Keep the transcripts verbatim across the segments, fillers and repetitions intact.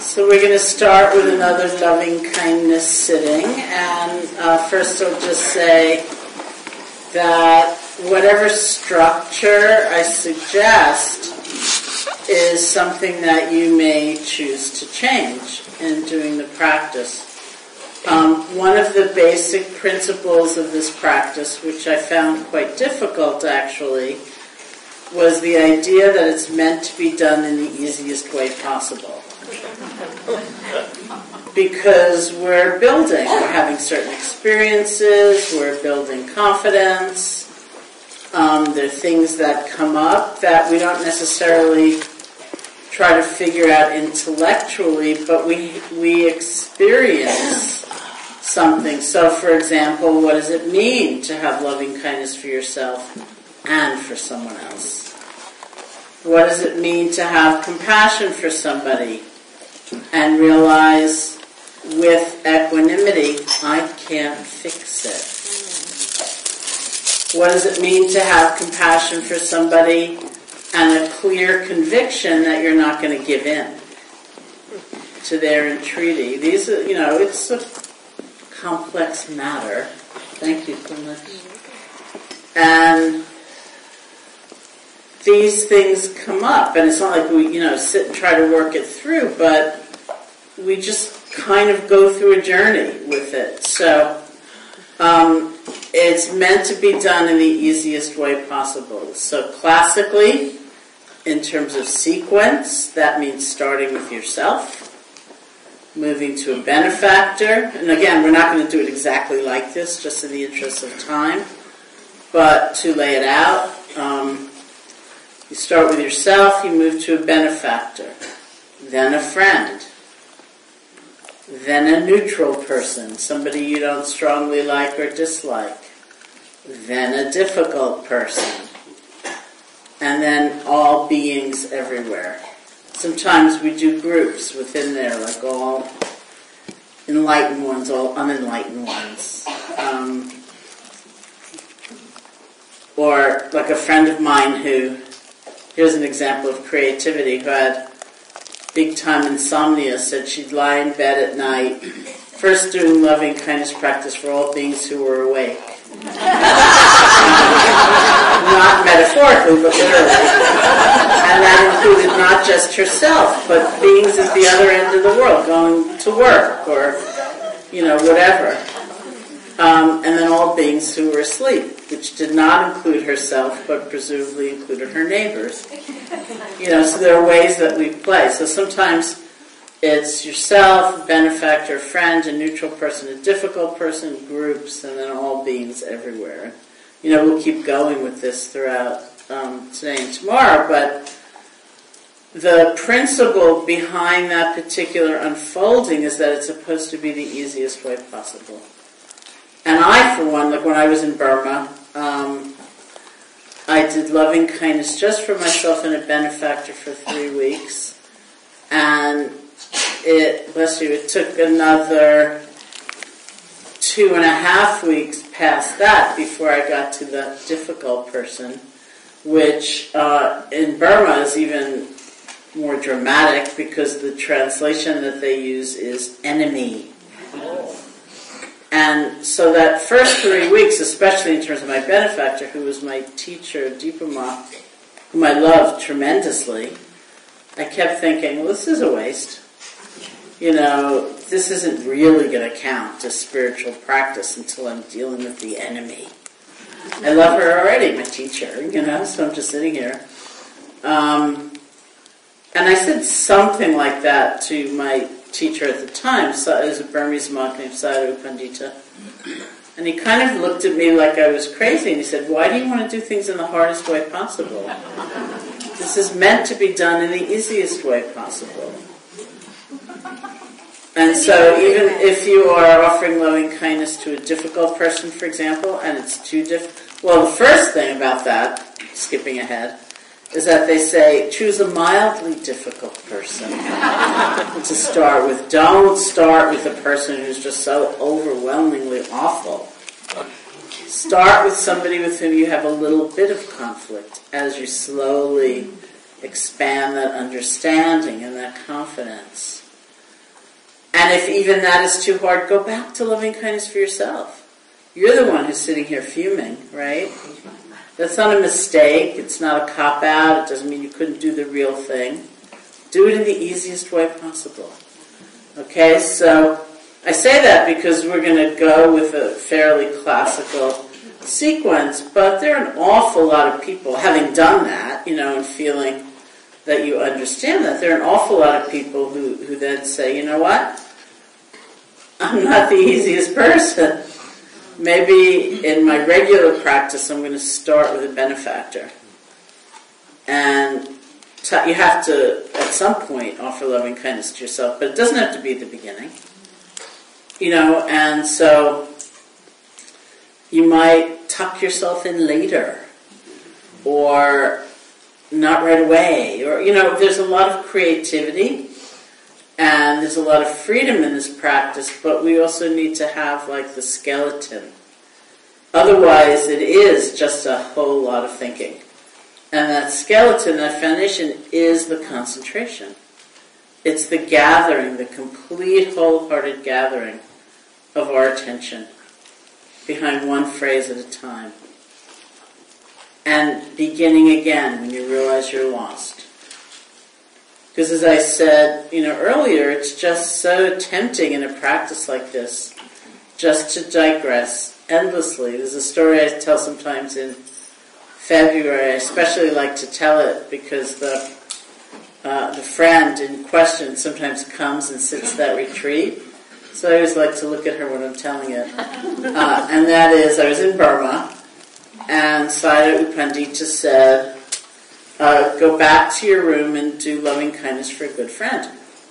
So we're going to start with another loving kindness sitting, and uh, first I'll just say that whatever structure I suggest is something that you may choose to change in doing the practice. Um, one of the basic principles of this practice, which I found quite difficult actually, was the idea that it's meant to be done in the easiest way possible. Because we're building, we're having certain experiences, we're building confidence, um, there are things that come up that we don't necessarily try to figure out intellectually, but we we experience something. So, for example, what does it mean to have loving kindness for yourself and for someone else? What does it mean to have compassion for somebody and realize with equanimity, I can't fix it? What does it mean to have compassion for somebody and a clear conviction that you're not going to give in to their entreaty? These are, you know, it's a complex matter. Thank you so much. And these things come up, and it's not like we, you know, sit and try to work it through, but we just kind of go through a journey with it. So um, it's meant to be done in the easiest way possible. So classically, in terms of sequence, that means starting with yourself, moving to a benefactor, and again, we're not going to do it exactly like this, just in the interest of time, but to lay it out, um, you start with yourself, you move to a benefactor, then a friend, then a neutral person, somebody you don't strongly like or dislike, then a difficult person, and then all beings everywhere. Sometimes we do groups within there, like all enlightened ones, all unenlightened ones. Um, or like a friend of mine who, here's an example of creativity, who had big time insomnia, said she'd lie in bed at night, first doing loving kindness practice for all beings who were awake. Not metaphorically, but literally. And that included not just herself, but beings at the other end of the world, going to work or, you know, whatever. Um, and then all beings who were asleep, which did not include herself, but presumably included her neighbors. You know, so there are ways that we play. So sometimes it's yourself, a benefactor, a friend, a neutral person, a difficult person, groups, and then all beings everywhere. You know, we'll keep going with this throughout um, today and tomorrow, but the principle behind that particular unfolding is that it's supposed to be the easiest way possible. And I, for one, like when I was in Burma, um, I did loving kindness just for myself and a benefactor for three weeks. And it, bless you, it took another two and a half weeks past that before I got to the difficult person, which uh, in Burma is even more dramatic because the translation that they use is enemy. And so that first three weeks, especially in terms of my benefactor, who was my teacher, Deepama, whom I loved tremendously, I kept thinking, well, this is a waste. You know, this isn't really going to count as spiritual practice until I'm dealing with the enemy. I love her already, my teacher, you know, so I'm just sitting here. Um, and I said something like that to my teacher at the time. So it was a Burmese monk named Sayadaw U Pandita. And he kind of looked at me like I was crazy, and he said, why do you want to do things in the hardest way possible? This is meant to be done in the easiest way possible. And so even if you are offering loving kindness to a difficult person, for example, and it's too difficult, well, the first thing about that, skipping ahead, is that they say, choose a mildly difficult person to start with. Don't start with a person who's just so overwhelmingly awful. Start with somebody with whom you have a little bit of conflict as you slowly expand that understanding and that confidence. And if even that is too hard, go back to loving kindness for yourself. You're the one who's sitting here fuming, right? That's not a mistake. It's not a cop-out. It doesn't mean you couldn't do the real thing. Do it in the easiest way possible. Okay, so I say that because we're going to go with a fairly classical sequence, but there are an awful lot of people, having done that, you know, and feeling that you understand that, there are an awful lot of people who, who then say, you know what? I'm not the easiest person. Maybe in my regular practice, I'm going to start with a benefactor. And t- you have to, at some point, offer loving kindness to yourself, but it doesn't have to be at the beginning. You know, and so you might tuck yourself in later, or not right away, or, you know, there's a lot of creativity, and there's a lot of freedom in this practice, but we also need to have, like, the skeleton. Otherwise, it is just a whole lot of thinking. And that skeleton, that foundation, is the concentration. It's the gathering, the complete, wholehearted gathering of our attention behind one phrase at a time. And beginning again when you realize you're lost. Because as I said, you know, earlier, it's just so tempting in a practice like this just to digress endlessly. There's a story I tell sometimes in February. I especially like to tell it because the uh, the friend in question sometimes comes and sits that retreat. So I always like to look at her when I'm telling it. Uh, and that is, I was in Burma, and Sayadaw U Pandita said, Uh, go back to your room and do loving kindness for a good friend.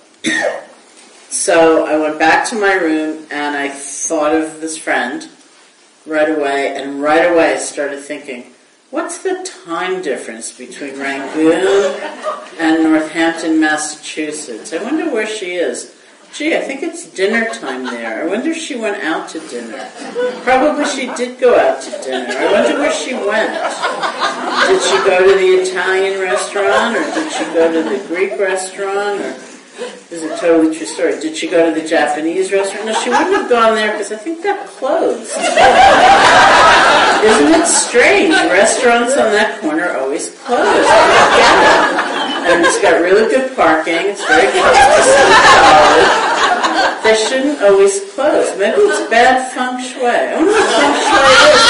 So I went back to my room and I thought of this friend right away, and right away I started thinking, what's the time difference between Rangoon and Northampton, Massachusetts? I wonder where she is. Gee, I think it's dinner time there. I wonder if she went out to dinner. Probably she did go out to dinner. I wonder where she went. Did she go to the Italian restaurant, or did she go to the Greek restaurant, or this is a totally true story. Did she go to the Japanese restaurant? No, she wouldn't have gone there because I think that closed. Isn't it strange? Restaurants on that corner always close. And it's got really good parking. It's very close to City College. They shouldn't always close. Maybe it's bad feng shui. I don't know what feng shui is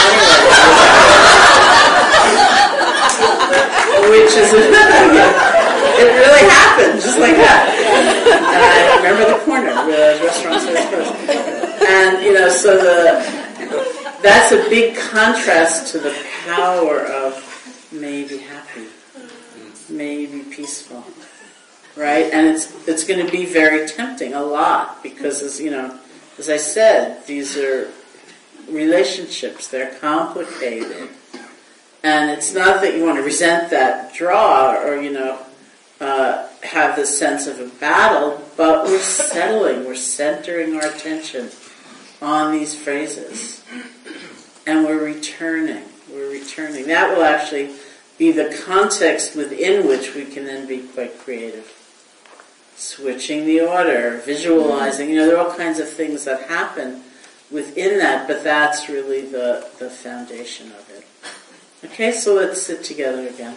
anyway. Which is, it really happened, just like that. And I remember the corner where the restaurants are closed. And, you know, so the, that's a big contrast to the power of maybe happy, maybe peaceful, right? And it's it's going to be very tempting, a lot, because, as you know, as I said, these are relationships. They're complicated, and it's not that you want to resent that draw or, you know, uh, have this sense of a battle, but we're settling, we're centering our attention on these phrases, and we're returning. We're returning. That will actually be the context within which we can then be quite creative. Switching the order, visualizing, you know, there are all kinds of things that happen within that, but that's really the, the foundation of it. Okay, so let's sit together again.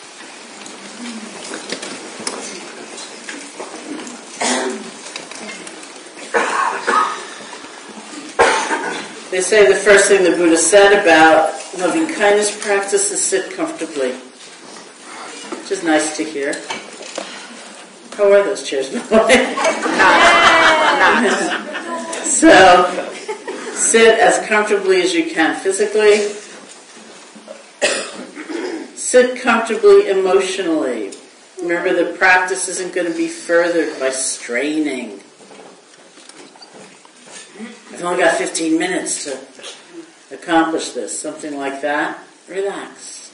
They say the first thing the Buddha said about loving kindness practice is sit comfortably, which is nice to hear. How are those chairs, by the way? So, sit as comfortably as you can physically. Sit comfortably emotionally. Remember, the practice isn't going to be furthered by straining. I've only got fifteen minutes to accomplish this. Something like that. Relax.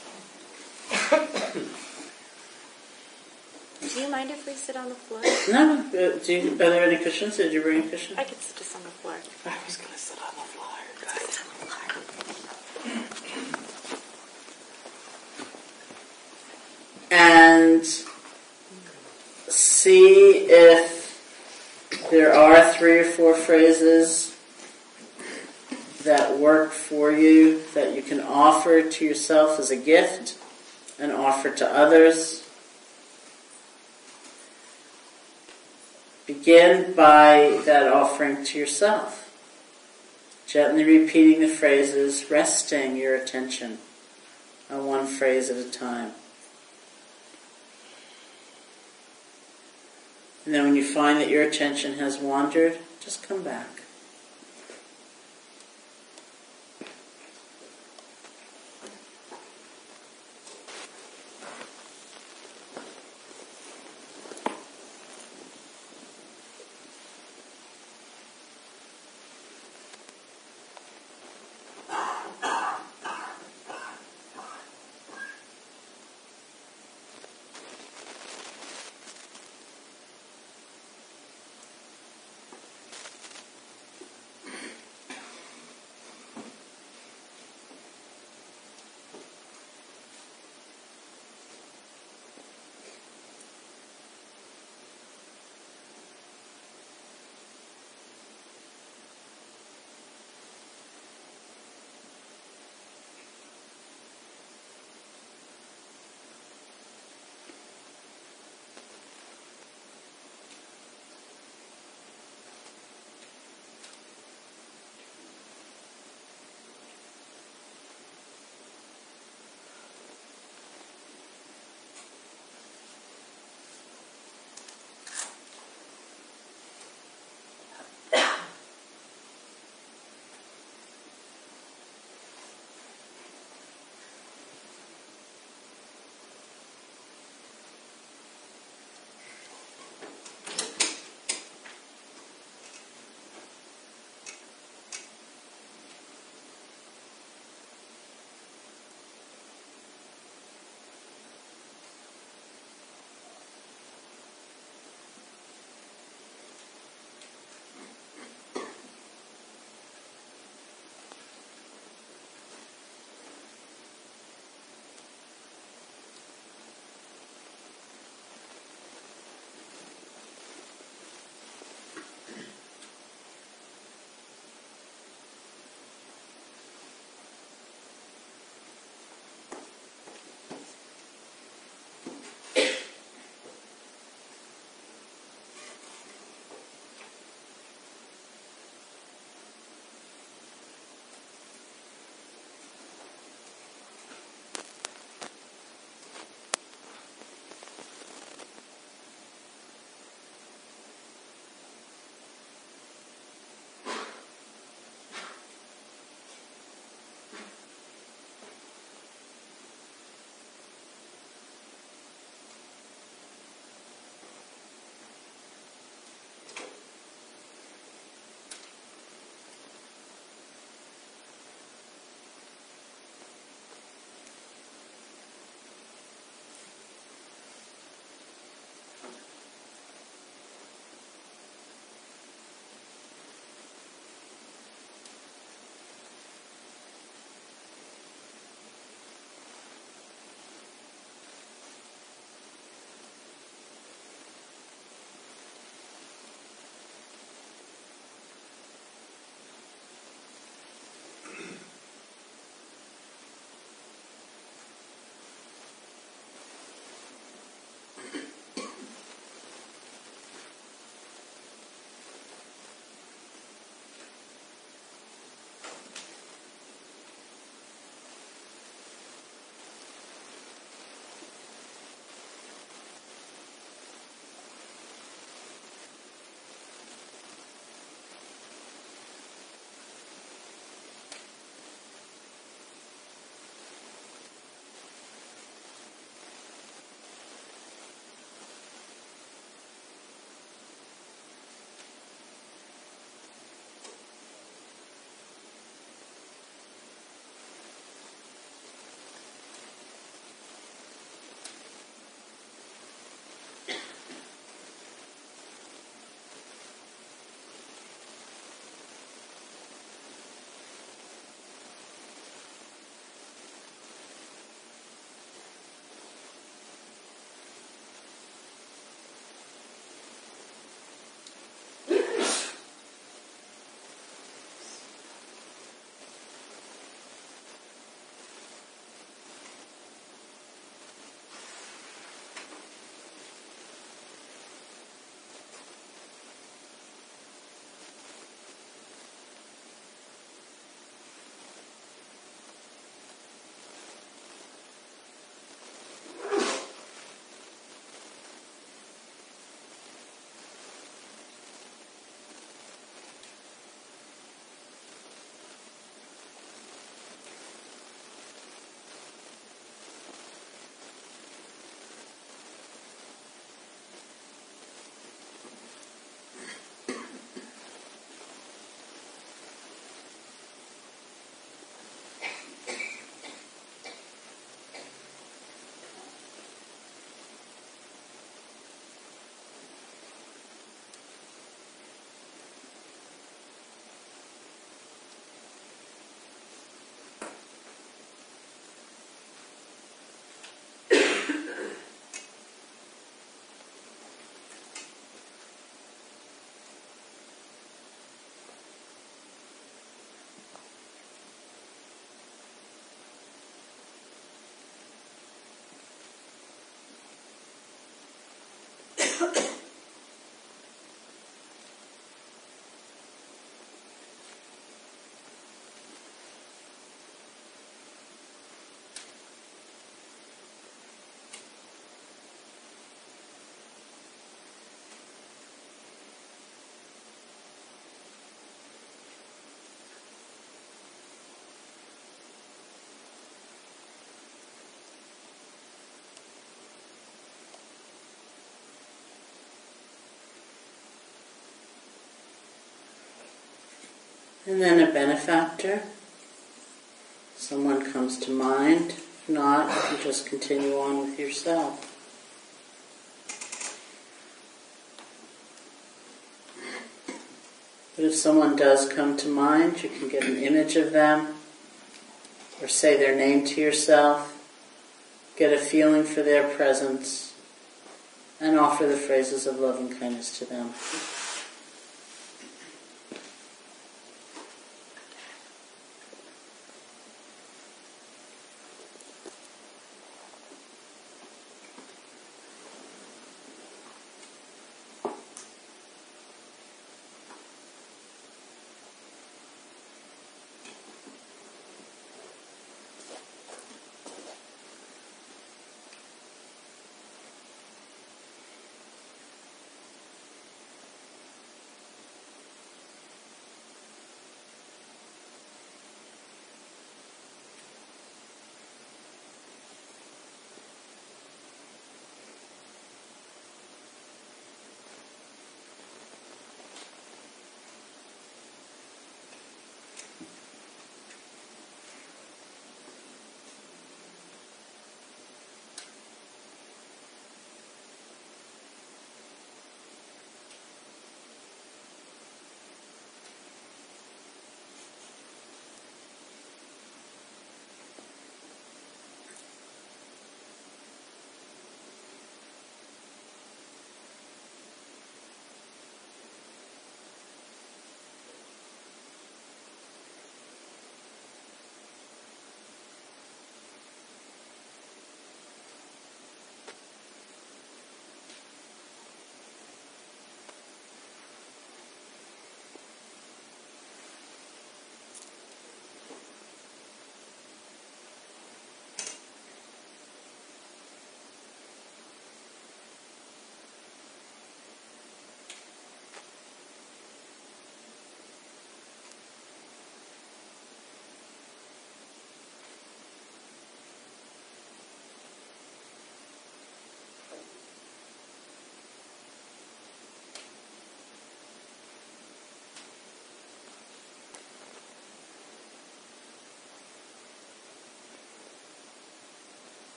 Do you mind if we sit on the floor? No. Uh, do you, are there any cushions? Did you bring a cushion? I could sit just on the floor. I was going to sit on the floor. Let's sit on the floor. And see if there are three or four phrases that work for you that you can offer to yourself as a gift and offer to others. Begin by that offering to yourself. Gently repeating the phrases, resting your attention on one phrase at a time. And then when you find that your attention has wandered, just come back. And then a benefactor. Someone comes to mind. If not, you can just continue on with yourself. But if someone does come to mind, you can get an image of them or say their name to yourself, get a feeling for their presence, and offer the phrases of love and kindness to them.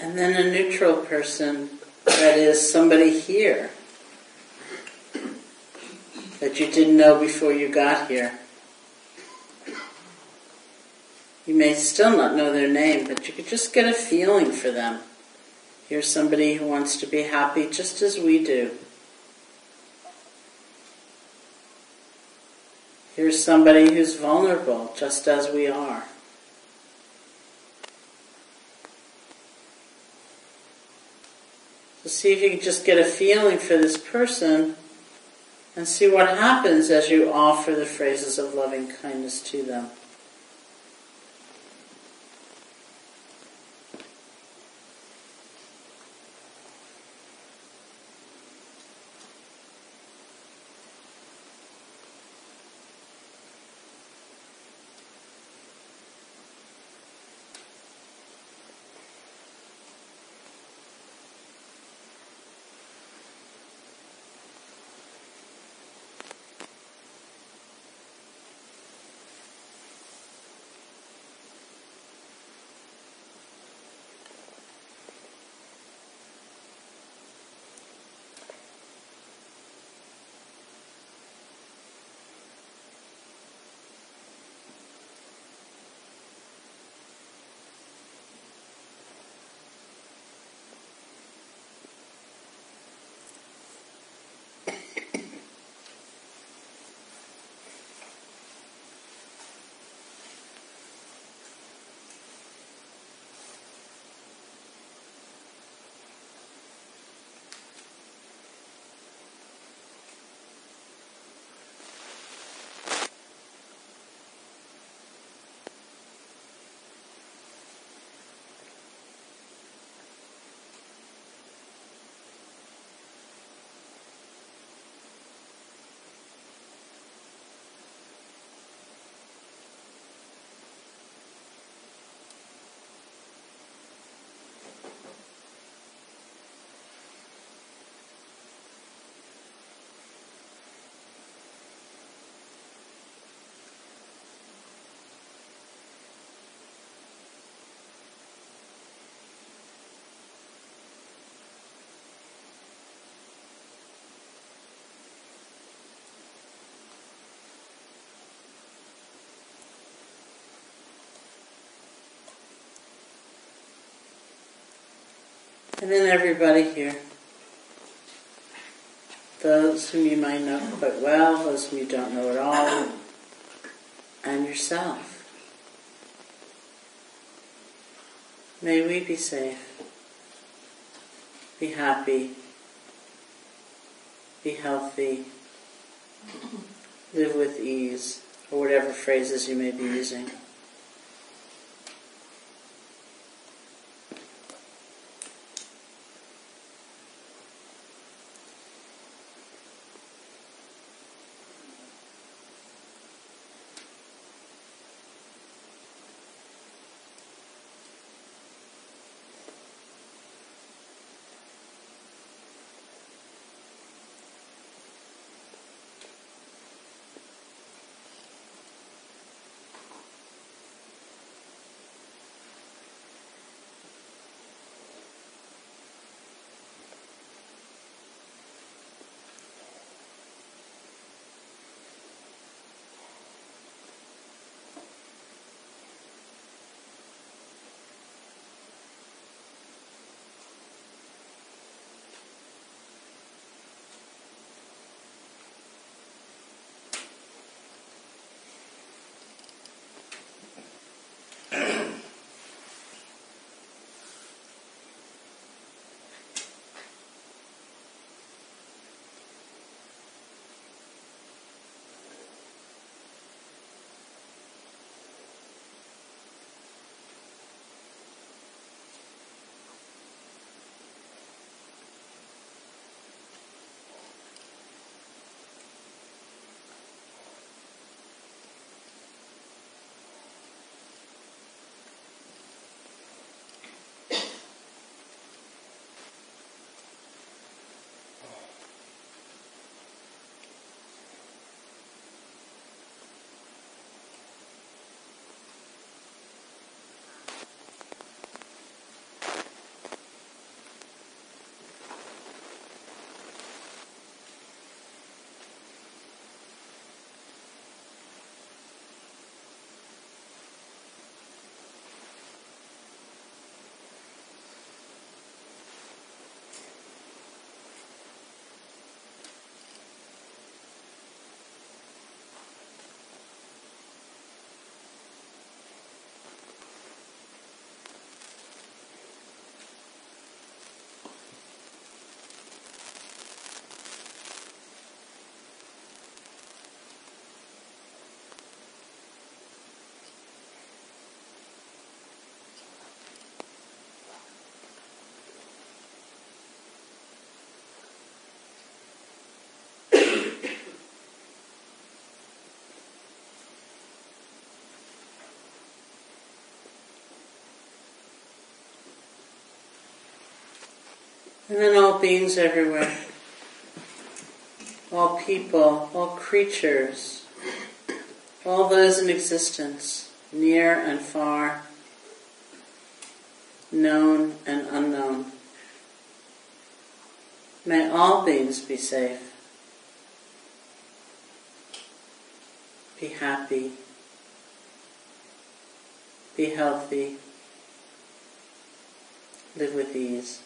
And then a neutral person, that is somebody here that you didn't know before you got here. You may still not know their name, but you could just get a feeling for them. Here's somebody who wants to be happy just as we do. Here's somebody who's vulnerable just as we are. So see if you can just get a feeling for this person and see what happens as you offer the phrases of loving kindness to them. And then everybody here. Those whom you might know quite well, those whom you don't know at all, and yourself. May we be safe, be happy, be healthy, live with ease, or whatever phrases you may be using. And then all beings everywhere, all people, all creatures, all those in existence, near and far, known and unknown. May all beings be safe, be happy, be healthy, live with ease.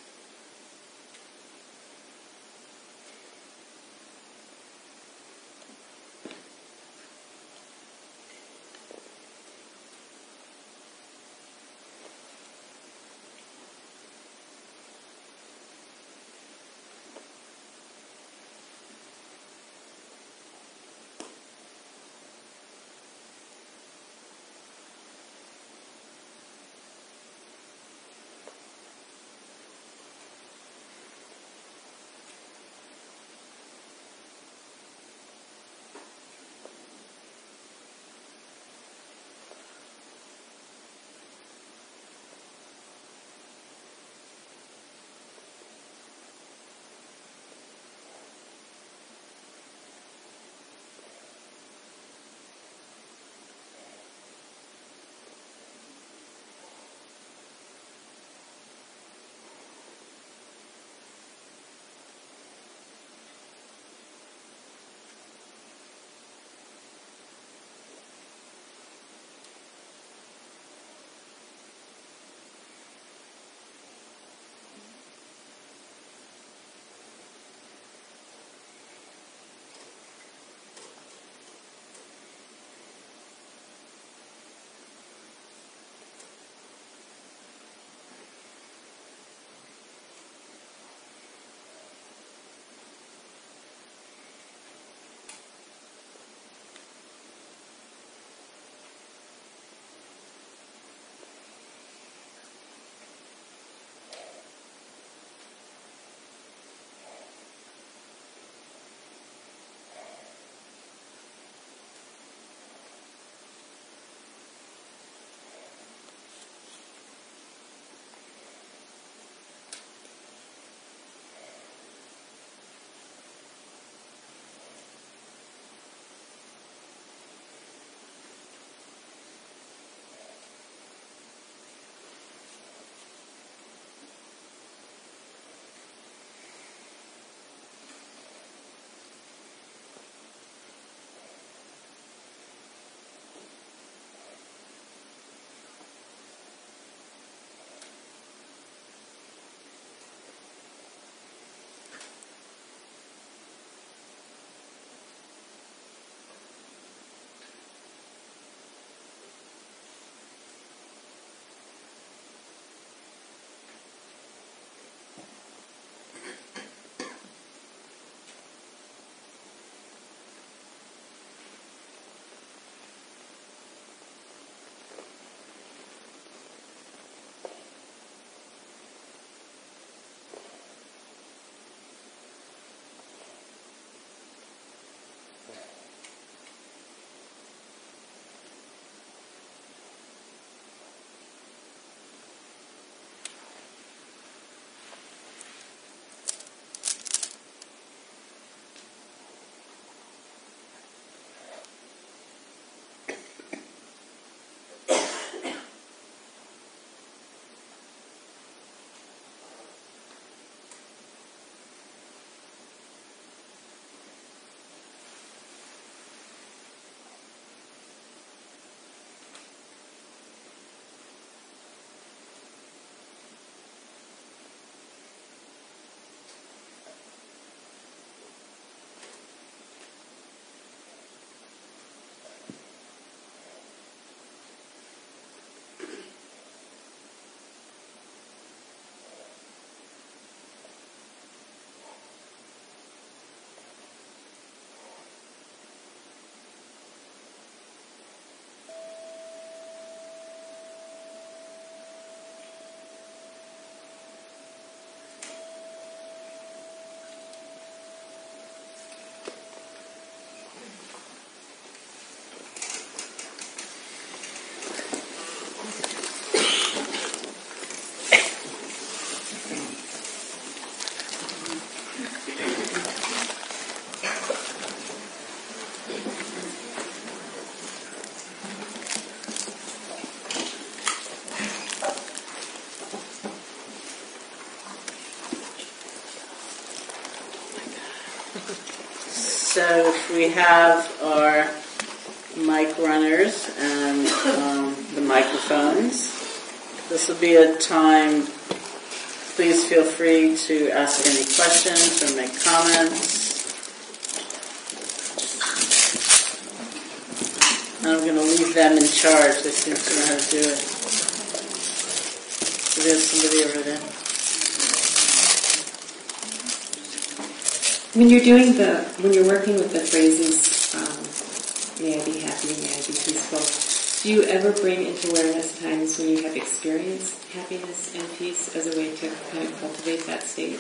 if we have our mic runners and um, the microphones, this will be a time. Please feel free to ask any questions or make comments. I'm going to leave them in charge. They seem to know how to do it. So there's somebody over there. When you're doing the, when you're working with the phrases, um, may I be happy, may I be peaceful, do you ever bring into awareness times when you have experienced happiness and peace as a way to kind of cultivate that state?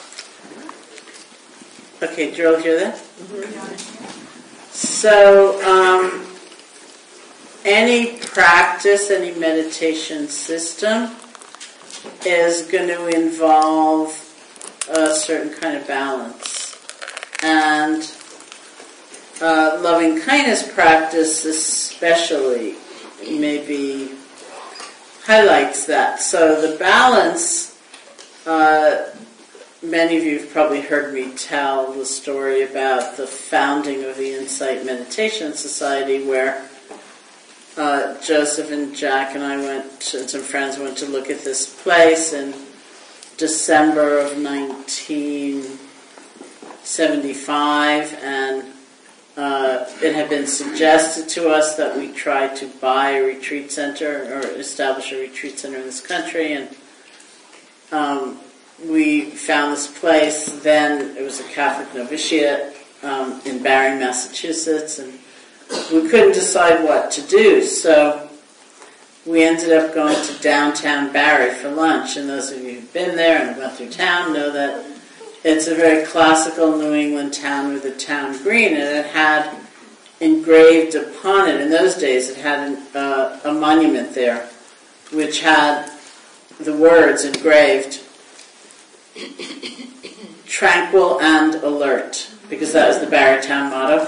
Okay, Gerald, hear that? Mm-hmm. So, um, any practice, any meditation system is going to involve a certain kind of balance. And uh, loving kindness practice especially maybe highlights that. So the balance, uh, many of you have probably heard me tell the story about the founding of the Insight Meditation Society, where uh, Joseph and Jack and I went to, and some friends went to look at this place in December of nineteen seventy-five, and uh, it had been suggested to us that we try to buy a retreat center or establish a retreat center in this country, and um, we found this place. Then it was a Catholic novitiate um, in Barre, Massachusetts, and we couldn't decide what to do, so we ended up going to downtown Barre for lunch. And those of you who've been there and gone through town know that it's a very classical New England town with a town green, and it had engraved upon it, in those days, it had an, uh, a monument there which had the words engraved, tranquil and alert, because that was the Barre town motto.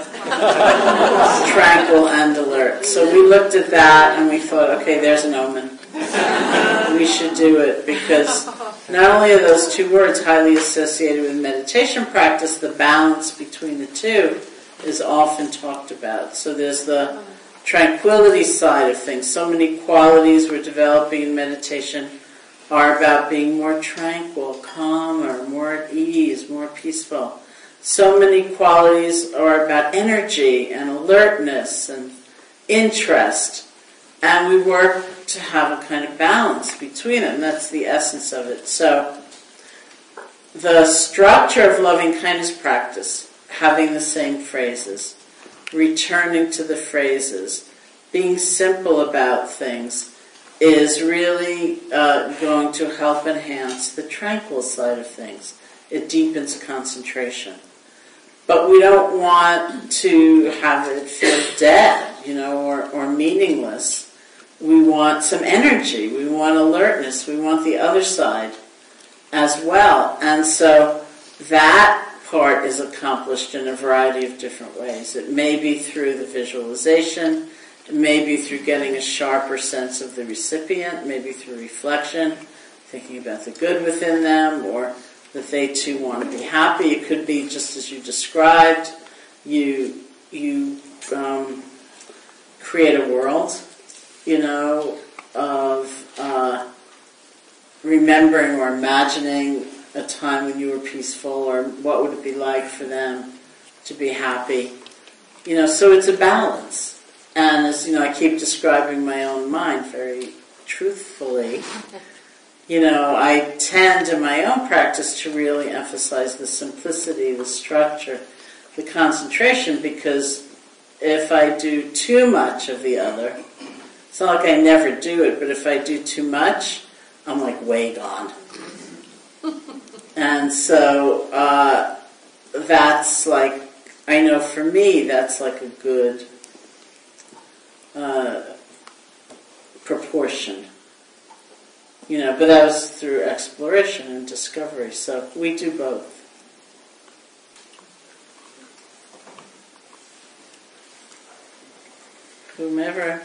Tranquil and alert. So we looked at that and we thought, okay, there's an omen. We should do it, because not only are those two words highly associated with meditation practice, the balance between the two is often talked about. So there's the tranquility side of things. So many qualities we're developing in meditation are about being more tranquil, calmer, more at ease, more peaceful. So many qualities are about energy and alertness and interest. And we work to have a kind of balance between them. That's the essence of it. So the structure of loving kindness practice, having the same phrases, returning to the phrases, being simple about things, is really uh, going to help enhance the tranquil side of things. It deepens concentration. But we don't want to have it feel dead, you know, or, or meaningless. We want some energy. We want alertness. We want the other side as well. And so that part is accomplished in a variety of different ways. It may be through the visualization. It may be through getting a sharper sense of the recipient. Maybe through reflection, thinking about the good within them, or that they too want to be happy. It could be just as you described. You you um, create a world, you know, of uh, remembering or imagining a time when you were peaceful, or what would it be like for them to be happy. You know, so it's a balance. And as, you know, I keep describing my own mind very truthfully, you know, I tend in my own practice to really emphasize the simplicity, the structure, the concentration, because if I do too much of the other, it's not like I never do it, but if I do too much, I'm like way gone. And so uh, that's like, I know for me, that's like a good uh, proportion. You know, but that was through exploration and discovery, so we do both. Whomever.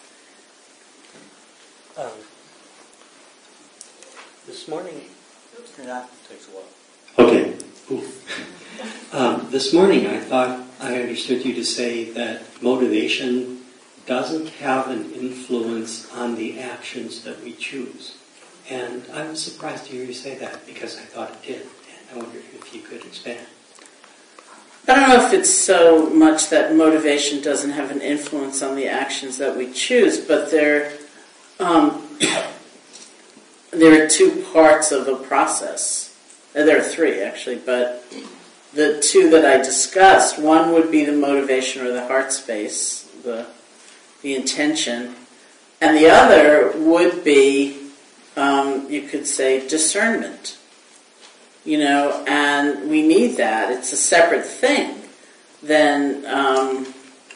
Um, this morning, Yeah, it takes a while. Okay. Um, this morning I thought I understood you to say that motivation doesn't have an influence on the actions that we choose. And I was surprised to hear you say that because I thought it did. And I wonder if you could expand. I don't know if it's so much that motivation doesn't have an influence on the actions that we choose, but there, um, there are two parts of the process. There are three, actually, but the two that I discussed, one would be the motivation or the heart space, the, the intention, and the other would be, um, you could say, discernment. You know, and we need that. It's a separate thing than um,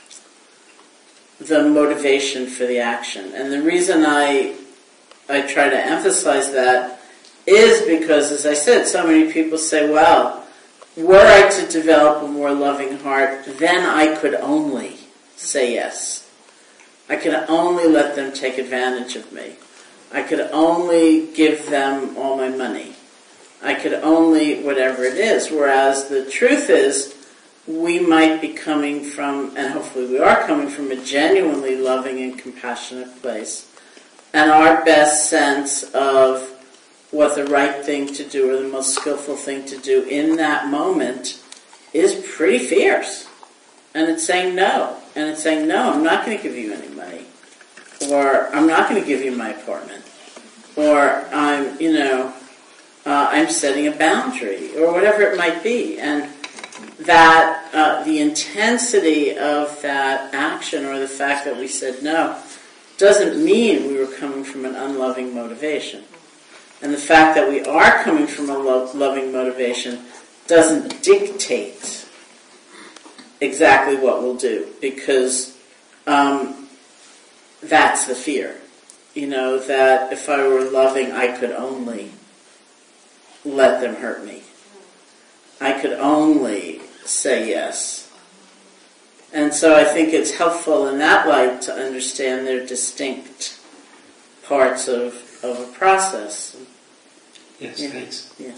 the motivation for the action. And the reason I I try to emphasize that is because, as I said, so many people say, well, were I to develop a more loving heart, then I could only say yes. I could only let them take advantage of me. I could only give them all my money. I could only, whatever it is. Whereas the truth is, we might be coming from, and hopefully we are coming from, a genuinely loving and compassionate place. And our best sense of what the right thing to do or the most skillful thing to do in that moment is pretty fierce. And it's saying no. And it's saying, no, I'm not going to give you any money. Or I'm not going to give you my apartment. Or I'm, you know... Uh, I'm setting a boundary, or whatever it might be. And that, uh, the intensity of that action, or the fact that we said no, doesn't mean we were coming from an unloving motivation. And the fact that we are coming from a lo- loving motivation doesn't dictate exactly what we'll do, because um, that's the fear. You know, that if I were loving, I could only let them hurt me. I could only say yes. And so I think it's helpful in that light to understand their distinct parts of, of a process. Yes, yeah. Thanks. Yeah.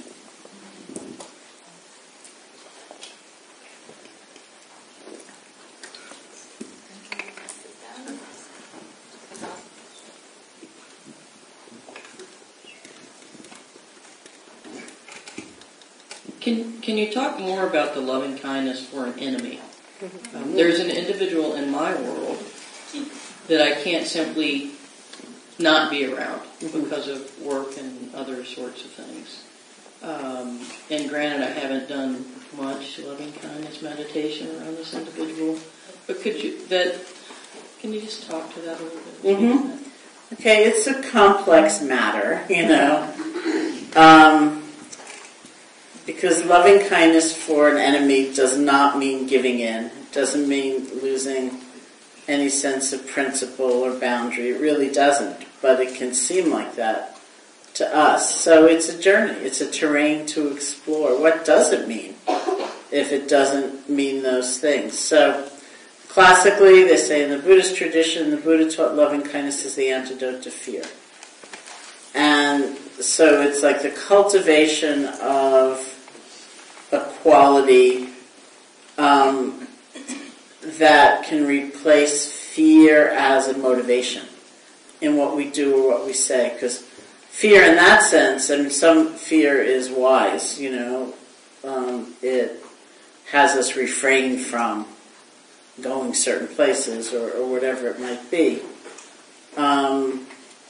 Can can you talk more about the loving kindness for an enemy? Um, there's an individual in my world that I can't simply not be around because of work and other sorts of things. Um, and granted, I haven't done much loving kindness meditation around this individual, but could you that? Can you just talk to that a little bit? Mm-hmm. Okay, it's a complex matter, you know. Um, Because loving kindness for an enemy does not mean giving in. It doesn't mean losing any sense of principle or boundary. It really doesn't. But it can seem like that to us. So it's a journey. It's a terrain to explore. What does it mean if it doesn't mean those things? So classically, they say in the Buddhist tradition, the Buddha taught loving kindness is the antidote to fear. And so it's like the cultivation of a quality um, that can replace fear as a motivation in what we do or what we say. Because fear in that sense, I mean, some fear is wise, you know. Um, it has us refrain from going certain places or, or whatever it might be. Um,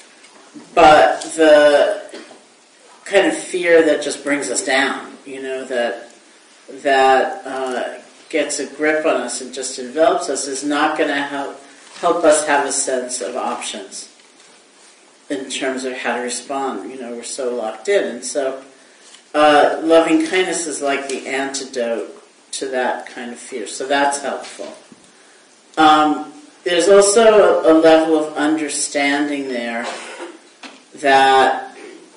but the kind of fear that just brings us down, you know, that that uh, gets a grip on us and just envelops us is not going to help help us have a sense of options in terms of how to respond. You know, we're so locked in. And so uh, loving kindness is like the antidote to that kind of fear. So that's helpful. Um, there's also a, a level of understanding there that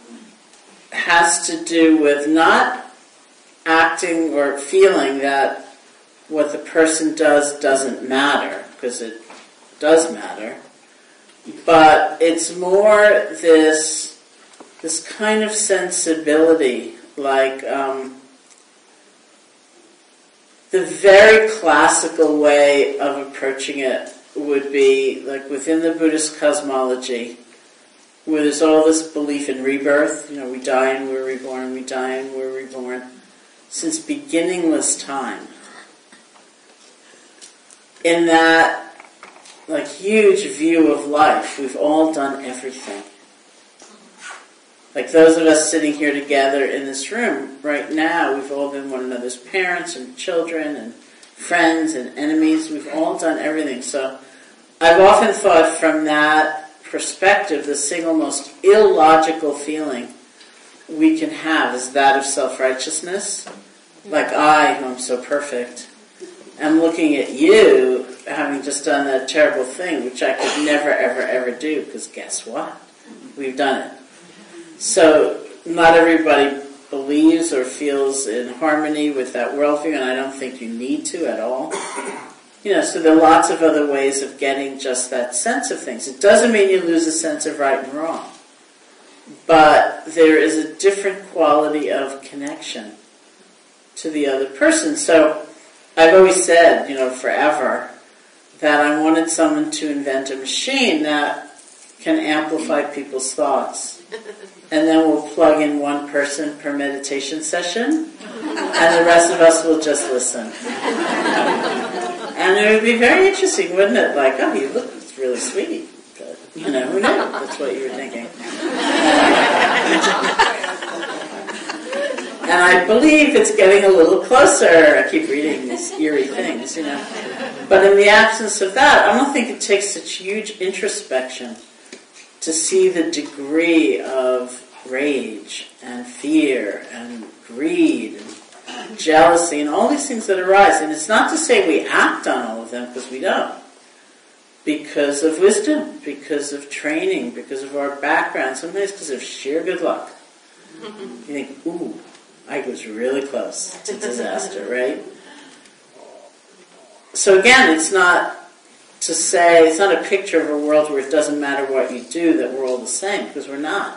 has to do with not acting or feeling that what the person does doesn't matter, because it does matter, but it's more this this kind of sensibility, like um, the very classical way of approaching it would be like within the Buddhist cosmology, where there's all this belief in rebirth. You know, we die and we're reborn, we die and we're reborn, since beginningless time. In that, like, huge view of life, we've all done everything. Like those of us sitting here together in this room right now, we've all been one another's parents and children and friends and enemies. We've all done everything. So I've often thought from that perspective, the single most illogical feeling we can have is that of self-righteousness. Like I, who am so perfect, am looking at you having just done that terrible thing, which I could never, ever, ever do, because guess what? We've done it. So not everybody believes or feels in harmony with that worldview, and I don't think you need to at all. You know, so there are lots of other ways of getting just that sense of things. It doesn't mean you lose a sense of right and wrong, but there is a different quality of connection to the other person. So I've always said, you know, forever, that I wanted someone to invent a machine that can amplify people's thoughts. And then we'll plug in one person per meditation session, and the rest of us will just listen. And it would be very interesting, wouldn't it? Like, oh, you look really sweet. But, you know, who knew? That's what you were thinking. And I believe it's getting a little closer. I keep reading these eerie things, you know. But in the absence of that, I don't think it takes such huge introspection to see the degree of rage and fear and greed and jealousy and all these things that arise. And it's not to say we act on all of them, because we don't. Because of wisdom, because of training, because of our background, sometimes because of sheer good luck. You think, ooh, I was really close to disaster, right? So again, it's not to say, it's not a picture of a world where it doesn't matter what you do, that we're all the same, because we're not.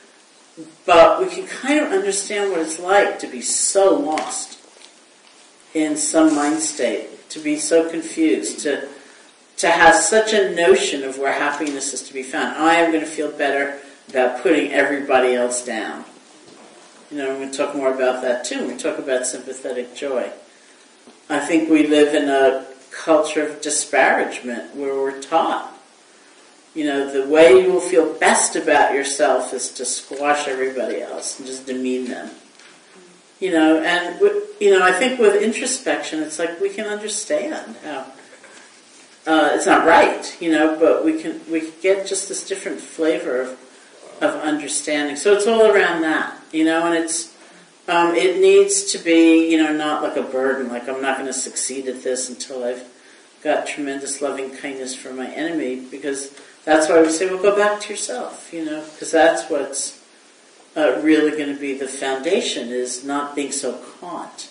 But we can kind of understand what it's like to be so lost in some mind state, to be so confused, to to have such a notion of where happiness is to be found. I am going to feel better about putting everybody else down. You know, we're going to talk more about that too when we talk about sympathetic joy. I think we live in a culture of disparagement where we're taught, you know, the way you will feel best about yourself is to squash everybody else and just demean them. You know, and, you know, I think with introspection, it's like we can understand how uh, it's not right, you know, but we can we can get just this different flavor of of understanding. So it's all around that, you know, and it's um, it needs to be, you know, not like a burden, like I'm not going to succeed at this until I've got tremendous loving kindness for my enemy, because that's why we say, well, go back to yourself, you know, because that's what's uh, really going to be the foundation, is not being so caught.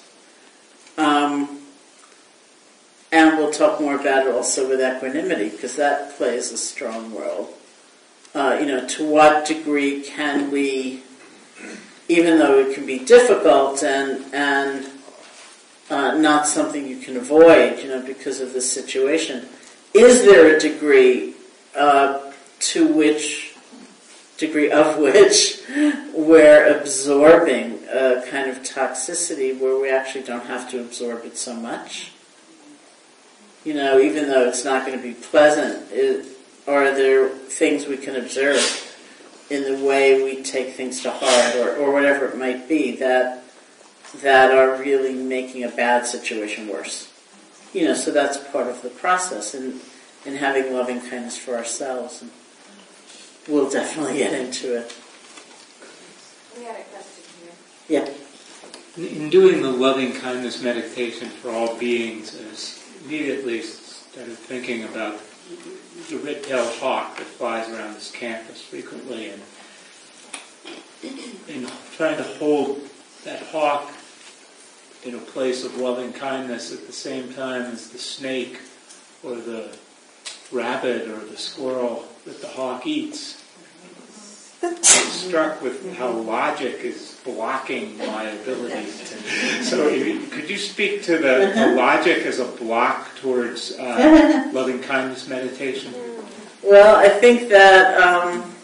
Um, and we'll talk more about it also with equanimity, because that plays a strong role. Uh, you know, to what degree can we, even though it can be difficult and and uh, not something you can avoid, you know, because of the situation, is there a degree uh, to which, degree of which, we're absorbing a kind of toxicity where we actually don't have to absorb it so much? You know, even though it's not going to be pleasant, it, are there things we can observe in the way we take things to heart, or, or whatever it might be, that that are really making a bad situation worse? You know, so that's part of the process in, in having loving kindness for ourselves. And we'll definitely get into it. We had a question here. Yeah. In doing the loving kindness meditation for all beings, I immediately started thinking about the red-tailed hawk that flies around this campus frequently, and in trying to hold that hawk in a place of loving kindness at the same time as the snake or the rabbit or the squirrel that the hawk eats. I'm struck with how logic is blocking my ability to. So, if you- could you speak to the, the logic as a block towards uh, loving kindness meditation? Well, I think that um,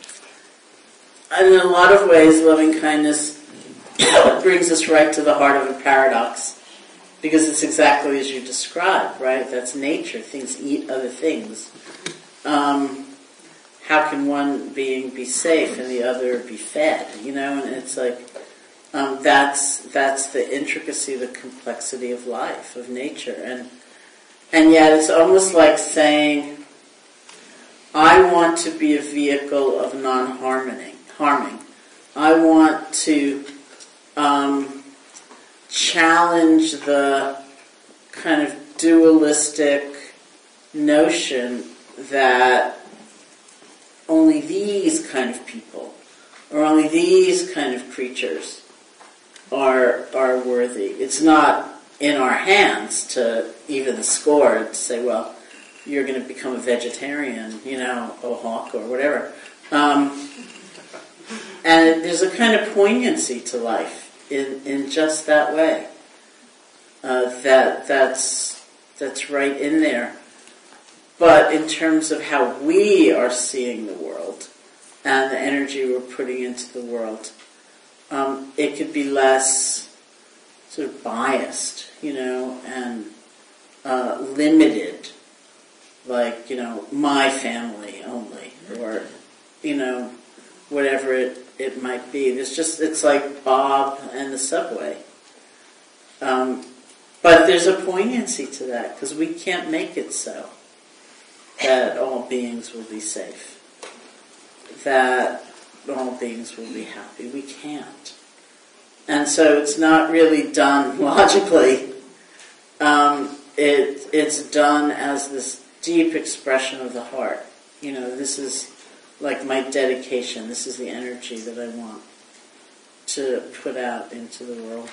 in a lot of ways, loving kindness brings us right to the heart of a paradox, because it's exactly as you described, right? That's nature. Things eat other things. Um, how can one being be safe and the other be fed? You know, and it's like um, that's that's the intricacy, the complexity of life, of nature, and and yet it's almost like saying, I want to be a vehicle of non-harming. Harming. I want to um, challenge the kind of dualistic notion that only these kind of people or only these kind of creatures are are worthy. It's not in our hands to even score to say, well, you're going to become a vegetarian, you know, a hawk or whatever. Um, and there's a kind of poignancy to life in, in just that way. Uh, that that's that's right in there. But in terms of how we are seeing the world and the energy we're putting into the world, um, it could be less sort of biased, you know, and uh, limited. Like, you know, my family only, or, you know, whatever it, it might be. There's just, it's like Bob and the subway. Um, but there's a poignancy to that, because we can't make it so that all beings will be safe, that all beings will be happy. We can't. And so it's not really done logically. Um, it it's done as this deep expression of the heart. You know, this is like my dedication. This is the energy that I want to put out into the world.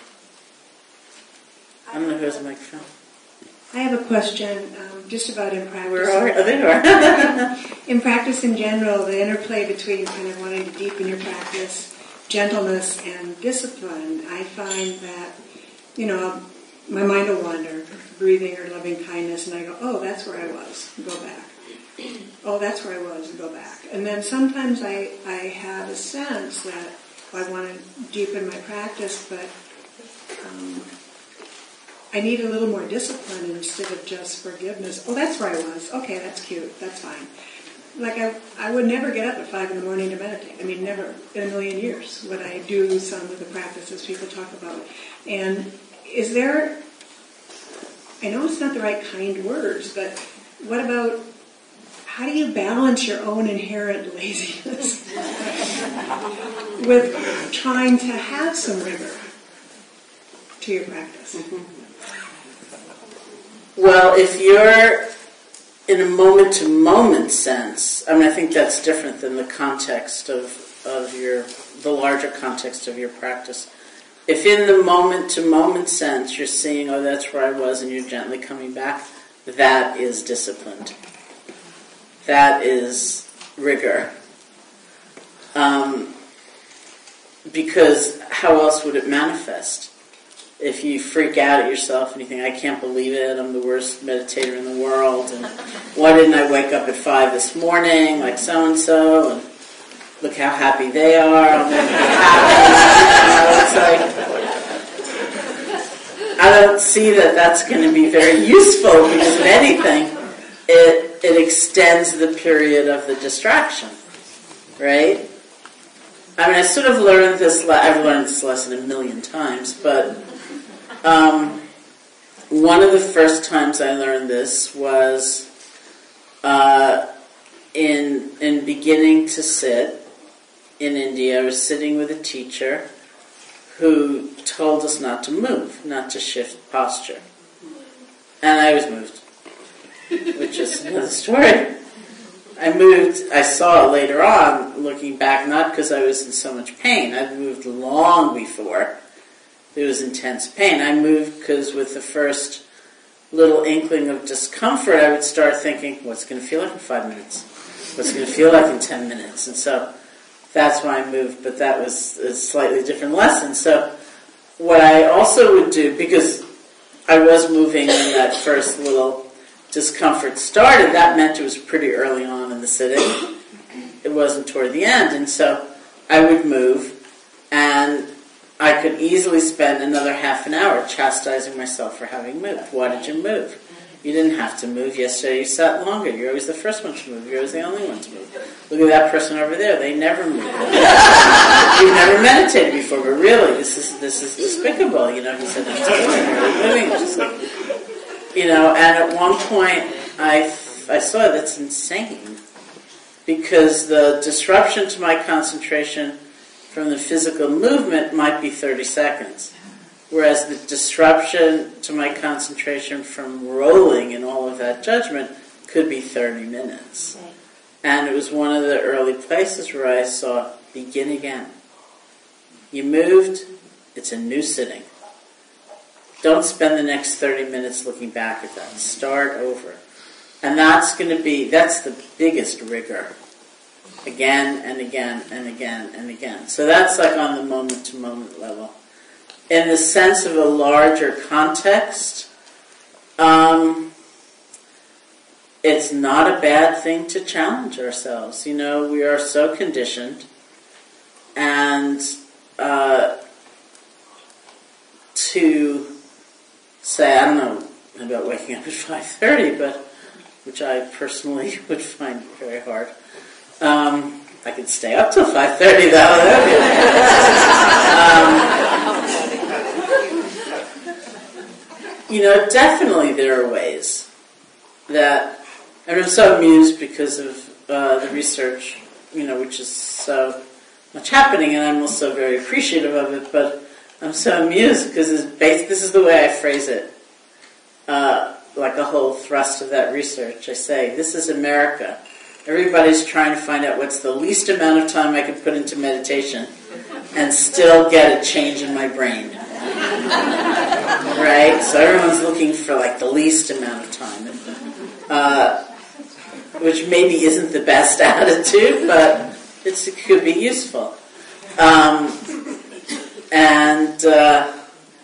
I don't know who has a microphone. I have a question, um, just about in practice. Where are oh, there you are. In practice in general, the interplay between kind of wanting to deepen your practice, gentleness, and discipline, I find that, you know, my mind will wander, breathing or loving kindness, and I go, oh, that's where I was, go back. Oh, that's where I was, go back. And then sometimes I, I have a sense that I want to deepen my practice, but um, I need a little more discipline instead of just forgiveness. Oh, that's where I was. Okay, that's cute. That's fine. Like I, I would never get up at five in the morning to meditate. I mean, never in a million years would I do some of the practices people talk about. And is there, I know it's not the right kind words, but what about, how do you balance your own inherent laziness with trying to have some rigor to your practice? Mm-hmm. Well, if you're in a moment-to-moment sense, I mean, I think that's different than the context of, of your, the larger context of your practice. If in the moment-to-moment sense you're seeing, oh, that's where I was, and you're gently coming back, that is disciplined. That is rigor. Um, because how else would it manifest? If you freak out at yourself and you think, I can't believe it, I'm the worst meditator in the world, and why didn't I wake up at five this morning like so-and-so, and look how happy they are, I'll never be happy. You know, it's like, I don't see that that's going to be very useful, because if anything, it, it extends the period of the distraction, right? I mean, I sort of learned this, I've learned this lesson a million times, but Um, one of the first times I learned this was uh, in in beginning to sit in India. I was sitting with a teacher who told us not to move, not to shift posture. And I was moved, which is another story. I moved, I saw it later on, looking back, not because I was in so much pain. I'd moved long before. There was intense pain. I moved because with the first little inkling of discomfort, I would start thinking, what's it going to feel like in five minutes? What's it going to feel like in ten minutes? And so that's why I moved, but that was a slightly different lesson. So what I also would do, because I was moving when that first little discomfort started, that meant it was pretty early on in the sitting. It wasn't toward the end, and so I would move, and I could easily spend another half an hour chastising myself for having moved. Why did you move? You didn't have to move. Yesterday you sat longer. You're always the first one to move. You're always the only one to move. Look at that person over there. They never move. You've never meditated before, but really, this is this is despicable. You know, he said, I'm really moving. Just like, you know, and at one point, I, I saw that's insane. Because the disruption to my concentration from the physical movement might be thirty seconds. Whereas the disruption to my concentration from rolling and all of that judgment could be thirty minutes. Right. And it was one of the early places where I saw, begin again. You moved, it's a new sitting. Don't spend the next thirty minutes looking back at that. Start over. And that's going to be, that's the biggest rigor. Again and again and again and again. So that's like on the moment-to-moment level. In the sense of a larger context, um, it's not a bad thing to challenge ourselves. You know, we are so conditioned, and uh, to say, I don't know about waking up at five thirty, but which I personally would find very hard. Um, I could stay up till five thirty, though. um, you know, definitely there are ways that, and I'm so amused because of uh, the research, you know, which is so much happening, and I'm also very appreciative of it, but I'm so amused because it's based, this is the way I phrase it, uh, like a whole thrust of that research. I say, this is America. Everybody's trying to find out what's the least amount of time I can put into meditation and still get a change in my brain. Right? So everyone's looking for like the least amount of time. Uh, which maybe isn't the best attitude, but it's, it could be useful. Um, and, uh,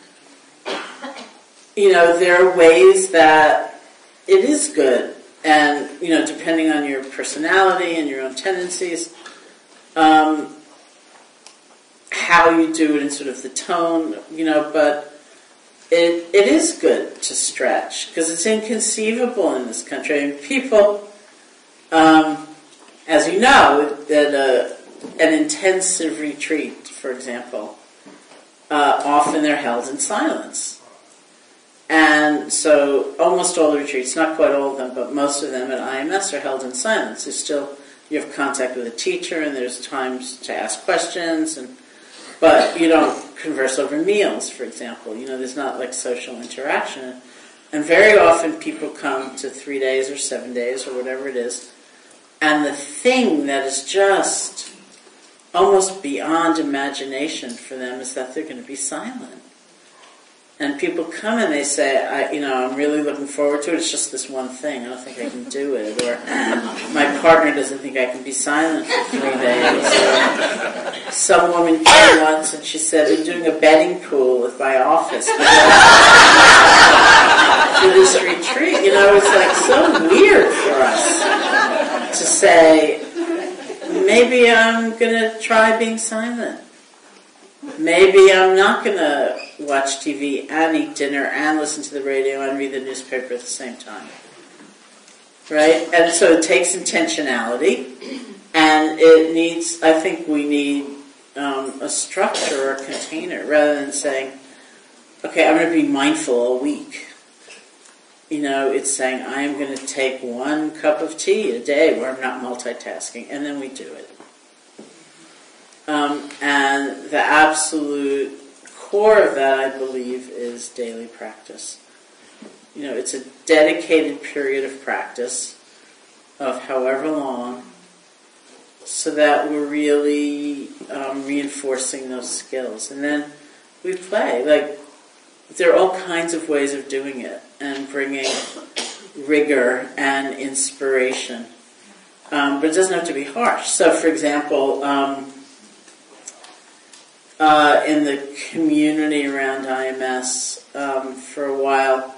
you know, there are ways that it is good. And, you know, depending on your personality and your own tendencies, um, how you do it and sort of the tone, you know, but it it is good to stretch because it's inconceivable in this country. I mean, people, um, as you know, at a, an intensive retreat, for example, uh, often they're held in silence. And so almost all the retreats, not quite all of them, but most of them at I M S are held in silence. There's still, you have contact with a teacher and there's times to ask questions, and but you don't converse over meals, for example. You know, there's not like social interaction. And very often people come to three days or seven days or whatever it is, and the thing that is just almost beyond imagination for them is that they're going to be silent. And people come and they say, I, you know, I'm really looking forward to it. It's just this one thing. I don't think I can do it. Or my partner doesn't think I can be silent for three days. Or some woman came once and she said, they're doing a betting pool at my office for this retreat. You know, it's like so weird for us to say, maybe I'm going to try being silent. Maybe I'm not going to watch T V and eat dinner and listen to the radio and read the newspaper at the same time. Right? And so it takes intentionality, and it needs, I think we need um, a structure or a container rather than saying, okay, I'm going to be mindful all week. You know, it's saying, I am going to take one cup of tea a day where I'm not multitasking, and then we do it. Um, and the absolute core of that, I believe, is daily practice. You know, it's a dedicated period of practice of however long, so that we're really um, reinforcing those skills. And then we play. Like, there are all kinds of ways of doing it and bringing rigor and inspiration. Um, but it doesn't have to be harsh. So, for example, um, uh, in the community around I M S um, for a while,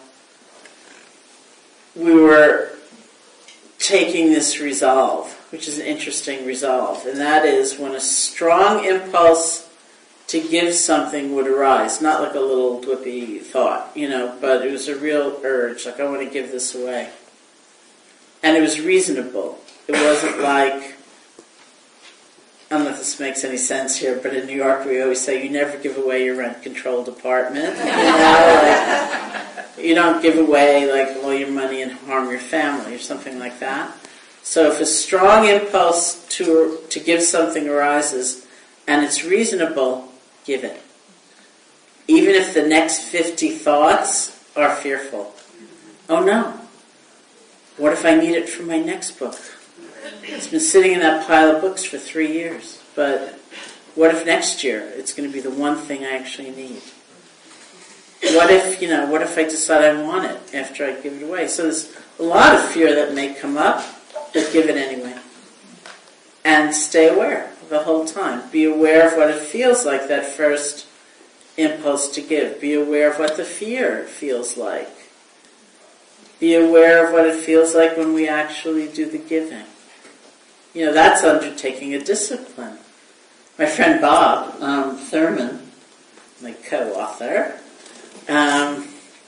we were taking this resolve, which is an interesting resolve, and that is when a strong impulse to give something would arise, not like a little whippy thought, you know, but it was a real urge, like I want to give this away. And it was reasonable. It wasn't like, I don't know if this makes any sense here, but in New York we always say you never give away your rent-controlled apartment. You know, like, you don't give away like all your money and harm your family or something like that. So if a strong impulse to to give something arises and it's reasonable, give it. Even if the next fifty thoughts are fearful. Oh no. What if I need it for my next book? It's been sitting in that pile of books for three years. But what if next year it's going to be the one thing I actually need? What if, you know, what if I decide I want it after I give it away? So there's a lot of fear that may come up, but give it anyway. And stay aware the whole time. Be aware of what it feels like, that first impulse to give. Be aware of what the fear feels like. Be aware of what it feels like when we actually do the giving. You know, that's undertaking a discipline. My friend Bob um, Thurman, my co-author, um,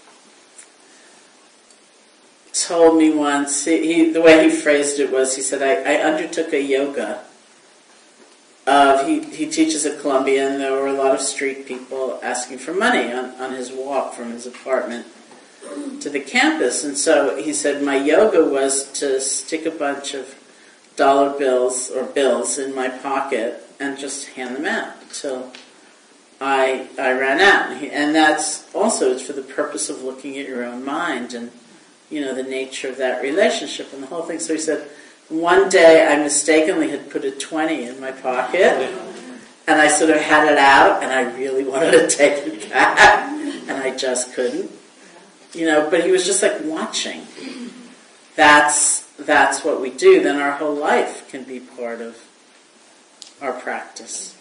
told me once, he, he, the way he phrased it was, he said, I, I undertook a yoga of, he, he teaches at Columbia, and there were a lot of street people asking for money on, on his walk from his apartment to the campus. And so he said, my yoga was to stick a bunch of dollar bills or bills in my pocket and just hand them out until I I ran out. And, he, and that's also, it's for the purpose of looking at your own mind and, you know, the nature of that relationship and the whole thing. So he said, one day I mistakenly had put a twenty in my pocket, and I sort of had it out, and I really wanted to take it back, and I just couldn't. You know, but he was just like watching. That's that's what we do. Then our whole life can be part of our practice.